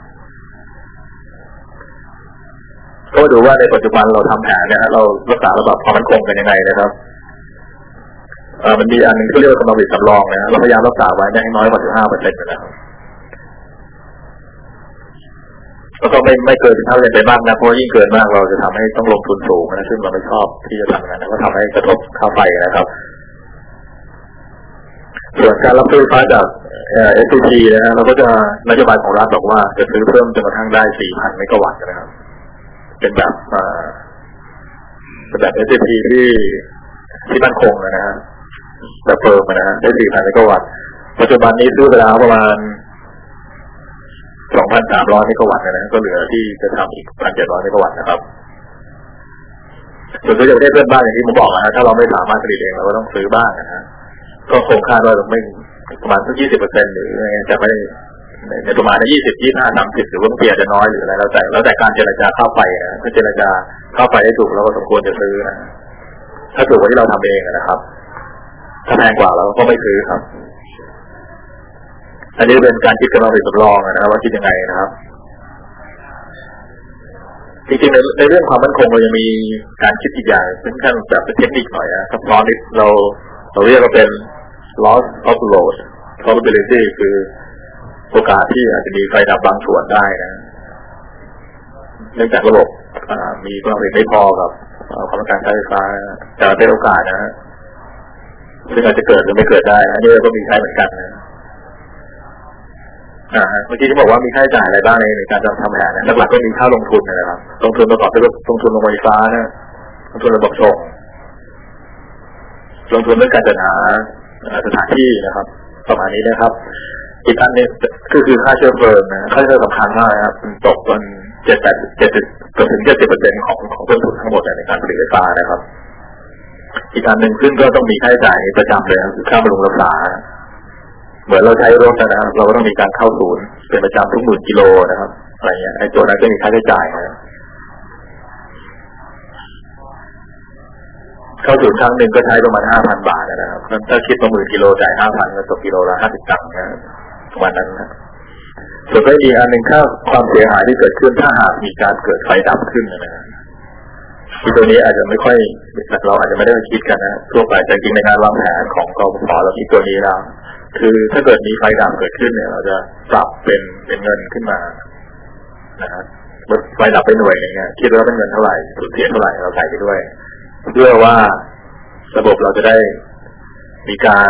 ก็ดูว่าในปัจจุบันเราทำแผนนะฮะเรารักษาระดับความมั่นคงกันยังไงนะครับมันมีอันนึงที่เรียกว่าสมรรถสำรองนะเราพยายามรักษาไว้ไม่ให้น้อยกว่า 15% นะครับแล้วก็ไม่เกิน 15% ไปมากนะเพราะยิ่งเกินมากเราจะทำให้ต้องลงทุนสูงนะซึ่งเราไม่ชอบที่จะทำนะก็ทำให้กระทบค่าไฟนะครับส่วนการรับซื้อไฟฟ้าจากSCP นะฮะเราก็จะนโยบายของรัฐบอกว่าจะซื้อเพิ่มจนกระทั่งได้ 4,000 เมกะวัตต์นะครับเป็นแบบSCP ที่มั่นคงนะฮะแบบเพิ่มนะฮะได้ 4,000 เมกะวัตต์ปัจจุบันนี้ซื้อไปแล้วประมาณ 2,300 เมกะวัตต์นะก็เหลือที่จะทำอีก 1,700 เมกะวัตต์นะครับส่วนประเทศเพื่อนบ้านอย่างที่ผมบอกนะถ้าเราไม่สามารถผลิตเองเราก็ต้องซื้อบ้างนะฮะก็คงคาดว่าไม่ประมาณสัก 20% หรือจะไม่ในประมาณ 20-25-30 หรือว่าเปลี่ยนจะน้อยหรืออะไรแล้วแต่การเจรจาค่าไฟนะถ้าเจรจาค่าไฟได้ถูกเราก็สมควรจะซื้อนะถ้าถูกกว่าที่เราทำเองนะครับถ้าแพงกว่าเราก็ไม่ซื้อครับอันนี้เป็นการคิดกำลังสำรองนะว่าคิดยังไงนะครับจริงๆในเรื่องความมั่นคงเรายังมีการคิดอีกอย่างซึ่งขั้นแบบเป็นเทคนิคหน่อยนะซับซ้อนนิดเราเรียกว่าเป็น loss of load probability คือโอกาสที่อาจจะมีไฟดับบางส่วนได้นะเนื่องจากระบบมีความเร็วไม่พอกับความต้องการใช้ไฟฟ้าแต่เป็นโอกาสนะซึ่งอาจจะเกิดหรือไม่เกิดได้อันนี้เราก็มีใช้เหมือนกันนะเมื่อกี้ที่บอกว่ามีค่าใช้จ่ายอะไรบ้างในการทำแผนนะหลักๆก็มีค่าลงทุนนะครับลงทุนประกอบด้วยลงทุนโรงไฟฟ้านะลงทุนระบบส่งลงทุนเรื่องการจัดหาสถานที่นะครับประมาณนี้นะครับอีกอันนึงคือค่าเชื้อเพลิงนะค่าเชื้อสำคัญมากนะครับมันตกจน70%ของต้นทุนทั้งหมดในการผลิตไฟฟ้านะครับอีกอันหนึ่งซึ่งก็ต้องมีค่าใช้จ่ายประจำเลยคือค่าบำรุงรักษาเหมือนเราใช้รถนะครับเราก็ต้องมีการเข้าศูนย์เป็นประจำทุกหมื่นกิโลนะครับอะไรเงี้ยไอ้ตัวนั้นก็มีค่าใช้จ่ายนะเข้าศูนย์ครั้งหนึ่งก็ใช้ประมาณ 5,000 บาทนะครับถ้าคิดประมาณกิโลจ่าย 5,000 ก็ตกกิโลละ50 ตังค์นะประมาณนั้นนะส่วนก็อีกอันหนึ่งค่าความเสียหายที่เกิดขึ้นถ้าหากมีการเกิดไฟดับขึ้นนะตัวนี้อาจจะไม่ค่อยเราอาจจะไม่ได้คิดกันนะทั่วไปแต่จริงในการวางแผนของกฟผ.เราคิดตัวนี้แล้วคือถ้าเกิดมีไฟดับเกิดขึ้นเนี่ยเราจะปรับเป็นเงินขึ้นมานะครับไฟดับไปหน่วยอย่างเงี้ยคิดว่าเป็นเงินเท่าไหร่สูญเสียเท่าไหร่เราใส่ไปด้วยเพื่อว่าระบบเราจะได้มีการ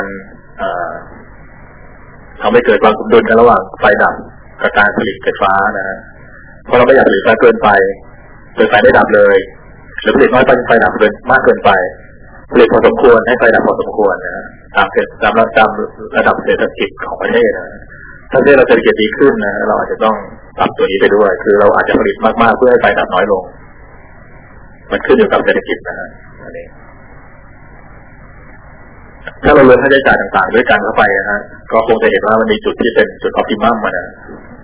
ทำให้เกิดความสมดุลกันระหว่างไฟดับกับการผลิตไฟฟ้านะฮะเพราะเราไม่อยากผลิตไฟเกินไปได้ดับเลยหรือผลิตน้อยไปไฟดับเกินมากเกินไปผลิตพอสมควรให้ไฟดับพอสมควรนะตามระดับเศรษฐกิจของประเทศนะถ้าประเทศเราเศรษฐกิจดีขึ้นนะเราอาจจะต้องปรับตัวนี้ไปด้วยคือเราอาจจะผลิตมากๆเพื่อให้ไฟดับน้อยลงมันขึ้นอยู่กับเศรษฐกิจนะฮะถ้าเรารวมค่าใช้จ่ายต่างๆด้วยกันเข้าไปนะฮะก็คงจะเห็นว่ามันมีจุดที่เป็นจุดออพติมัมมานะ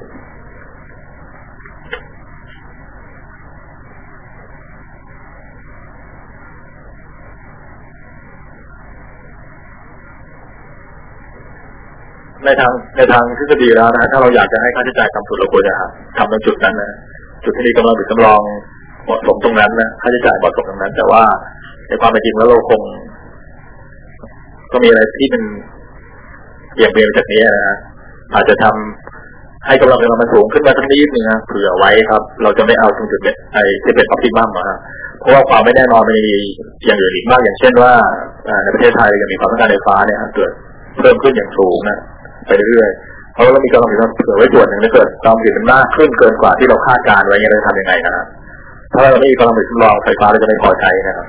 ในทางทฤษฎีแล้วนะถ้าเราอยากจะให้ค่าใช้จ่ายต่ำสุดเราควรจะทำตรงจุดนั้นนะจุดที่มีกำลังหรือจำลองเหมาะสมตรงนั้นนะค่าใช้จ่ายเหมาะสมตรงนั้นแต่ว่าในความเป็นจริงแล้วเราคงก็มีอะไรที่มันเบี่ยงเบนจากนี้นะอาจจะทำให้กำลังมันสูงขึ้นมาสักนิดนึงนะเผื่อไว้ครับเราจะไม่เอาตรงจุดที่เป็นออพติมัมนะเพราะว่าความไม่แน่นอนมีอย่างอื่นอีกมากอย่างเช่นว่าในประเทศไทยยังมีความต้องการไฟฟ้าเนี่ยเกิดเพิ่มขึ้นอย่างสูงนะไปเรื่อยๆเพราะเรามีกำลังเผื่อไว้ส่วนหนึ่งถ้าเกิดความผลิตมันมากขึ้นเกินกว่าที่เราคาดการไว้เราจะทำยังไงนะถ้าเราไม่มีกำลังผลิตสำรองไฟฟ้าเราจะไม่พอใช้นะครับ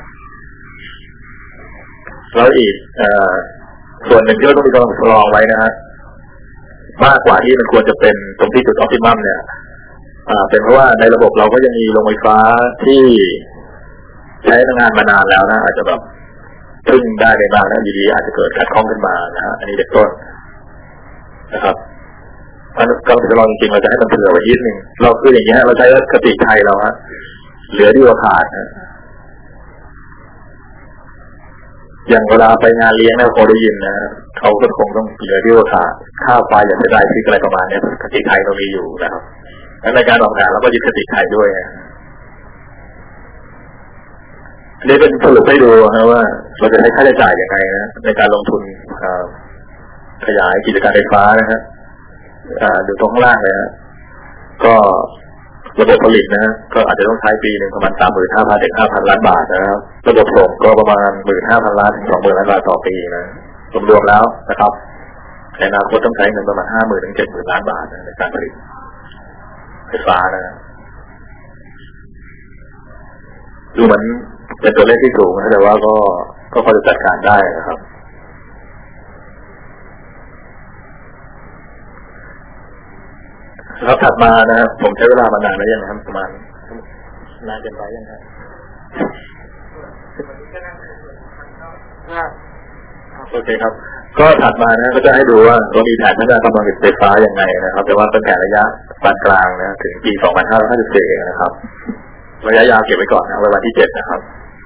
แล้วอีกส่วนหนึ่งที่เราต้องมีกำลังสำรองไว้นะฮะมากกว่าที่มันควรจะเป็นตรงที่จุดออพติมัมเนี่ยเป็นเพราะว่าในระบบเราก็ยังมีโรงไฟฟ้าที่ใช้งานมานานแล้วนะอาจจะแบบพึ่งได้ในบางนะดีๆอาจจะเกิดขัดข้องขึ้นมานะฮะอันนี้เด็กต้นนะครับกำลังสำรองจริงๆเราจะให้มันเผื่อไว้นิดนึงเราคืออย่างนี้ฮะเราใช้คติไทยเราฮะเหลือดีกว่าขาดนะอย่างเวลาไปงานเลี้ยงนะคงได้ยินนะเขาก็คงต้องเหลือที่ว่าค่าไฟอย่าเสียดายที่อะไรประมาณนี้คติไทยเรามีอยู่นะครับในการออกงานเราก็ยึดคติไทยด้วยนี่เป็นสรุปให้ดูนะว่าเราจะใช้ค่าใช้จ่ายยังไงนะในการลงทุนขยายกิจการไฟฟ้านะฮะดูตรงข้างล่างเลยนะก็ระบบผลิตนะก็อาจจะต้องใช้ปีหนึ่งประมาณ 35,000 ถึง 5,000 ล้านบาทนะครับระบบส่งก็ประมาณ 15,000 ล้านถึง 20,000 ล้านบาทต่อปีนะรวมๆแล้วนะครับในอนาคตต้องใช้เงินประมาณ 50,000 ถึง 70,000 ล้านบาทในการผลิตไฟฟ้านะดูเหมือนเป็นตัวเลขที่สูงนะแต่ว่าก็พอจะจัดการได้นะครับแล้วถัดมานะครับผมใช้เวลามานานแล้วยังครับประมาณนานเกินไปยังครับโอเคครับก็ถัดมานะก็จะให้ดูว่าเรามีแผนพัฒนากำลังผลิตไฟฟ้ายังไงนะครับแต่ว่าเป็นแผนระยะปานกลางนะถึงปี 2554 นะครับระยะยาวเก็บไว้ก่อนนะไว้วันที่ 7 นะครับ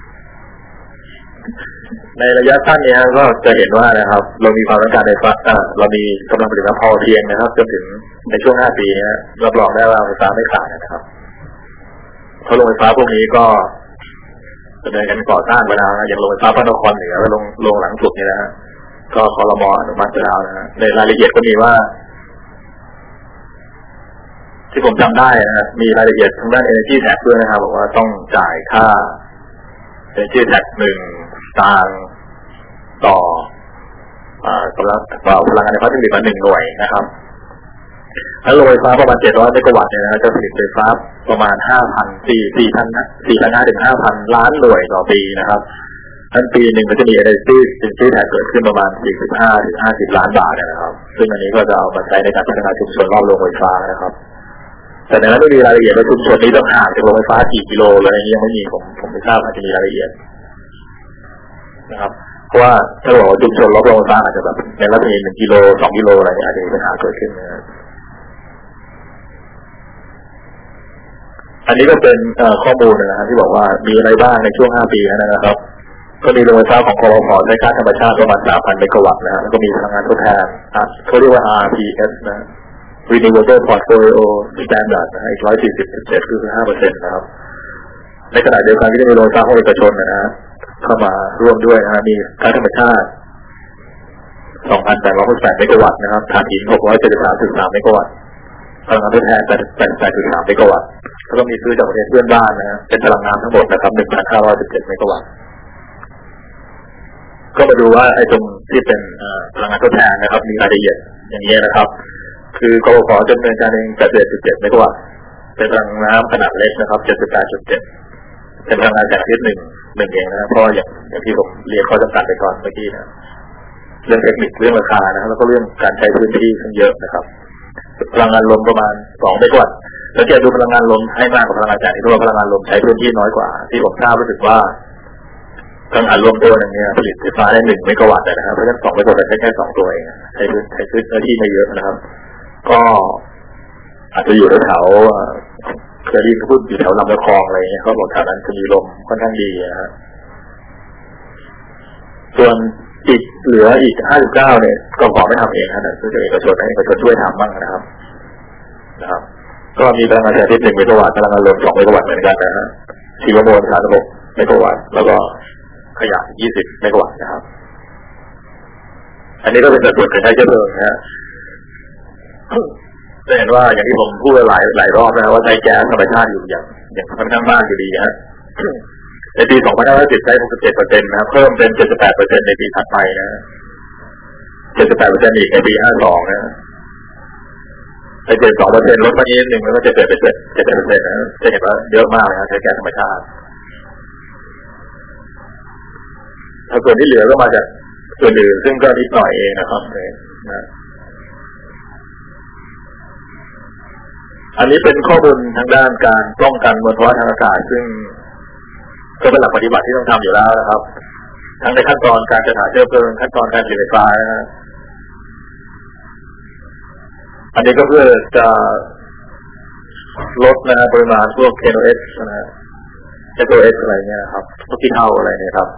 ในระยะสั้นนี้ก็จะเห็นว่านะครับเรามีความต้องการไฟฟ้าเรามีกำลังผลิตพอเพียงนะครับจนถึงในช่วง 5 ปีนะรับรองได้ว่าไฟฟ้าไม่ขาดนะครับเพราะโรงไฟฟ้าพวกนี้ก็ดำเนินการก่อสร้างไปแล้วนะอย่างโรงไฟฟ้าพระนครเหนือโรงหลังสุดนี่นะฮะก็ครม.อนุมัติไปแล้วนะฮะในรายละเอียดก็มีว่าที่ผมจำได้นะมีรายละเอียดทางด้าน Energy Tax ด้วยนะครับบอกว่าต้องจ่ายค่า Energy Tax 1 สตางค์ต่อกำลังพลังงานไฟฟ้าที่ผลิตมา1 หน่วยนะครับแล้วโรงไฟฟ้าประมาณ700 เมกะวัตต์เนี่ยนะจะผลิตไฟฟ้าประมาณ 4,500 ถึง 5,000 ล้านหน่วยต่อปีนะครับทั้งปีหนึ่งก็จะมี energy efficiency tax เกิดขึ้นประมาณ 45-50 ล้านบาทนะครับซึ่งอันนี้ก็จะเอามาใช้ในการพัฒนาชุมชนรอบโรงไฟฟ้านะครับแต่ในนั้นไม่มีรายละเอียดว่าชุมชนนี้ต้องห่างจากโรงไฟฟ้ากี่กิโลอะไรยังไม่มีผมไม่ทราบอาจจะมีรายละเอียดนะครับเพราะว่าถ้าบอกว่าชุมชนรอบโรงไฟฟ้าอาจจะแบบในรัศมี1 กิโล 2 กิโลอะไรเนี่ยอาจจะมีปัญหาเกิดขึ้นนะอันนี้ก็เป็นข้อมูลนะครับที่บอกว่ามีอะไรบ้างในช่วง5 ปีนะครับก็มีโรงไฟฟ้าของกฟผ.ใช้ก๊าซธรรมชาติประมาณ 3,000 เมกะวัตต์นะฮะแล้วก็มีพลังงานทดแทนเขาเรียกว่า RPS นะ Renewable Portfolio Standard นะอีก 147 คือ 5% นะครับในขณะเดียวกันก็จะมีโรงไฟฟ้าของเอกชนนะฮะเข้ามาร่วมด้วยนะฮะมีก๊าซธรรมชาติ 2,868 เมกะวัตต์นะครับถ่านหิน 673.3 เมกะวัตต์พลังงานทดแทน 88.3 เมกะวัตต์แล้วก็มีซื้อจากประเทศเพื่อนบ้านนะฮะเป็นพลังงานทั้งหมดนะครับ 1,517 เมกะวัตต์ก็มาดูว่าไอ้ตรงที่เป็นพลังงานทดแทนนะครับมีรายละเอียดอย่างนี้นะครับคือกฟผ.ดำเนินการเอง 81.7 เมกะวัตต์เป็นพลังน้ำขนาดเล็กนะครับ 78.7 เป็นพลังงานจากประเทศหนึ่งเองนะเพราะอย่างที่ผมเรียนข้อจำกัดไปก่อนเมื่อกี้นะเรื่องเทคนิคเรื่องราคานะแล้วก็เรื่องการใช้พื้นที่ซึ่งเยอะนะครับพลังงานลมประมาณ2 เมกะวัตต์แล้วจะดูพลังงานลมให้มากกว่าพลังงานจากที่เพราะว่าพลังงานลมใช้พื้นที่น้อยกว่าที่ผมทราบรู้สึกว่าพลังงานลมตัวนึงเนี่ยผลิตไฟฟ้าได้1 เมกะวัตต์นะครับเพราะฉะนั้น2 เมกะวัตต์ใช้แค่2 ตัวเองใช้พื้นที่ไม่เยอะนะครับก็อาจจะอยู่แถวเคยได้ยินเขาพูดอยู่แถวลำตะคองอะไรเงี้ยเขาบอกแถวนั้นจะมีลมค่อนข้างดีนะฮะส่วนอีกเหลืออีก59เนี่ยก็ขอไม่ทำเองนะแต่ซื้อจากเอกชนช่วยทำบ้างนะครับก็มีพลังงานแสงอาทิตย์1 เมกะวัตต์พลังงานลม2 เมกะวัตต์เหมือนกันนะฮะชีวมวล36 เมกะวัตต์แล้วก็ขยะ20 เมกะวัตต์นะครับอันนี้ก็เป็นสัดส่วนการใช้เชื้อเพลิงนะฮะจะเห็นว่าอย่างที่ผมพูดหลายรอบนะว่าใช้แก๊สธรรมชาติอยู่อย่างค่อนข้างมากอยู่ดีฮะในปี 2510 ใช้ 67% นะครับเพิ่มเป็น 78% ในปีถัดไปนะ 78% อีกในปี 52 นะไอ้ 72% ลดมานิดนึงแล้วก็71%นะจะเห็นว่าเยอะมากเลยนะใช้แก๊สธรรมชาติถ้าส่วนที่เหลือก็มาจากส่วนอื่นซึ่งก็นิดหน่อยเองนะครับนะอันนี้เป็นข้อมูลทางด้านการป้องกันมลภาวะทางอากาศซึ่งก็เป็นหลักปฏิบัติที่ต้องทำอยู่แล้วนะครับทั้งในขั้นตอนการจัดหาเชื้อเพลิงขั้นตอนการผลิตไฟฟ้านะฮะอันนี้ก็เพื่อจะลดนะปริมาณพวก NOx นะ SOx อะไรเงี้ยครับพวกขี้เถ้าอะไรเนี่ยครับ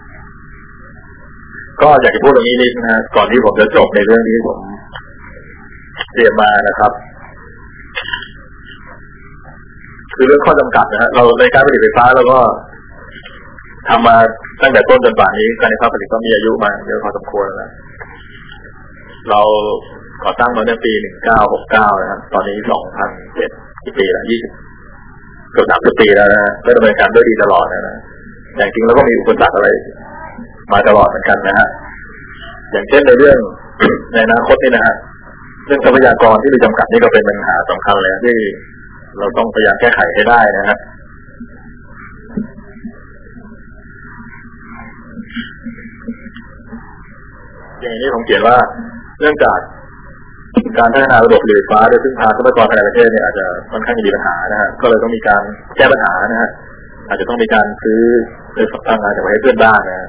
ก็อยากจะพูดตรงนี้นิดนะก่อนที่ผมจะจบในเรื่องที่ผมเตรียมมานะครับคือเรื่องข้อจำกัดนะฮะเราในการผลิตไฟฟ้าเราก็ทำมาตั้งแต่ต้นจนป่านนี้การไฟฟ้าผลิตก็มีอายุมาเยอะพอสมควรแล้วเราก่อตั้งมาในปี 1969 นะครับตอนนี้ 2007 กี่ปีแล้ว20 เกือบ30 ปีแล้วนะก็ดำเนินการด้วยดีตลอดนะอย่างจริงแล้วก็มีอุปสรรคอะไรมาตลอดเหมือนกันนะฮะอย่างเช่นในเรื่องในอนาคตนี่นะฮะเรื่องทรัพยากรที่มีจำกัดนี่ก็เป็นปัญหาสำคัญเลยที่เราต้องพยายามแก้ไขให้ได้นะฮะอย่างนี้ผมเขียนว่าเนื่องจากการพัฒนาระบบผลิตไฟฟ้าโดยพึ่งพาทรัพยากรภายในประเทศเนี่ยอาจจะค่อนข้างมีปัญหานะฮะก็เลยต้องมีการแก้ปัญหานะฮะอาจจะต้องมีการซื้อพลังงานจากประเทศเพื่อนบ้านนะ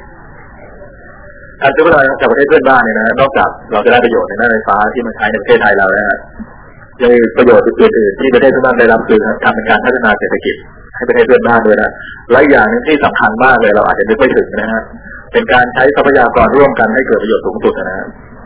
การซื้อพลังงานจากประเทศเพื่อนบ้านเนี่ยนะนอกจากเราจะได้ประโยชน์ในด้านไฟฟ้าที่มันใช้ในประเทศไทยแล้วนะฮะยังมีประโยชน์อื่นๆที่ประเทศเพื่อนบ้านได้รับคือทำเป็นการพัฒนาเศรษฐกิจให้ประเทศเพื่อนบ้านด้วยนะและอย่างนึงที่สำคัญมากเลยเราอาจจะนึกไม่ถึงนะฮะเป็นการใช้ทรัพยากรร่วมกันให้เกิดประโยชน์สูงสุดนะฮะ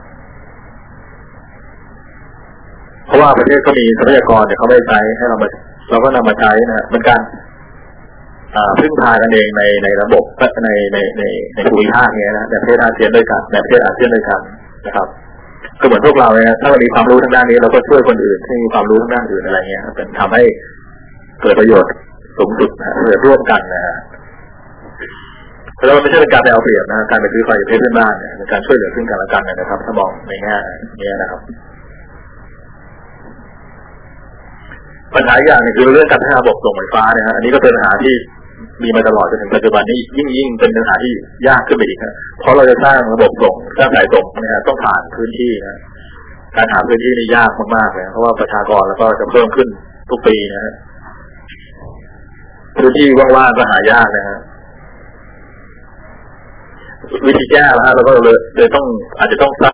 เพราะว่าประเทศก็มีทรัพยากรเนี่ยเขาไม่ใช้ให้เราก็นำมาใช้นะเป็นการพึ่งพากันเองในระบบในภูมิภาคนี้นะในประเทศอาเซียนด้วยกันในประเทศอาเซียนด้วยกันนะครับก็เหมือนพวกเราเนี่ยถ้าเรามีความรู้ทางด้านนี้เราก็ช่วยคนอื่นที่มีความรู้ทางด้านอื่นอะไรเงี้ยเป็นทำให้เกิดประโยชน์สูงสุดนะเกิดร่วมกันนะฮะแล้วไม่ใช่เป็นการไปเอาเปรียบนะการไปซื้อไฟจากประเทศเพื่อนบ้านเนี่ยเป็นการช่วยเหลือซึ่งกันและกันนะครับถ้ามองในแง่นี้นะครับปัญหาอย่างนึงคือเรื่องการพัฒนาระบบส่งไฟฟ้าเนี่ยฮะอันนี้ก็เป็นปัญหาที่มีมาตลอดจนถึงปัจจุบันนี้ยิ่งเป็นปัญหาที่ยากขึ้นไปอีกนะเพราะเราจะสร้างระบบส่งสร้างสายส่งนะฮะต้องผ่านพื้นที่นะการหาพื้นที่นี่ยากมากๆเลยเพราะว่าประชากรแล้วก็จะเพิ่มขึ้นทุกปีนะฮะพื้นที่ว่างๆก็หายากนะฮะวิธีแก้แล้วเราก็เลยอาจจะต้อง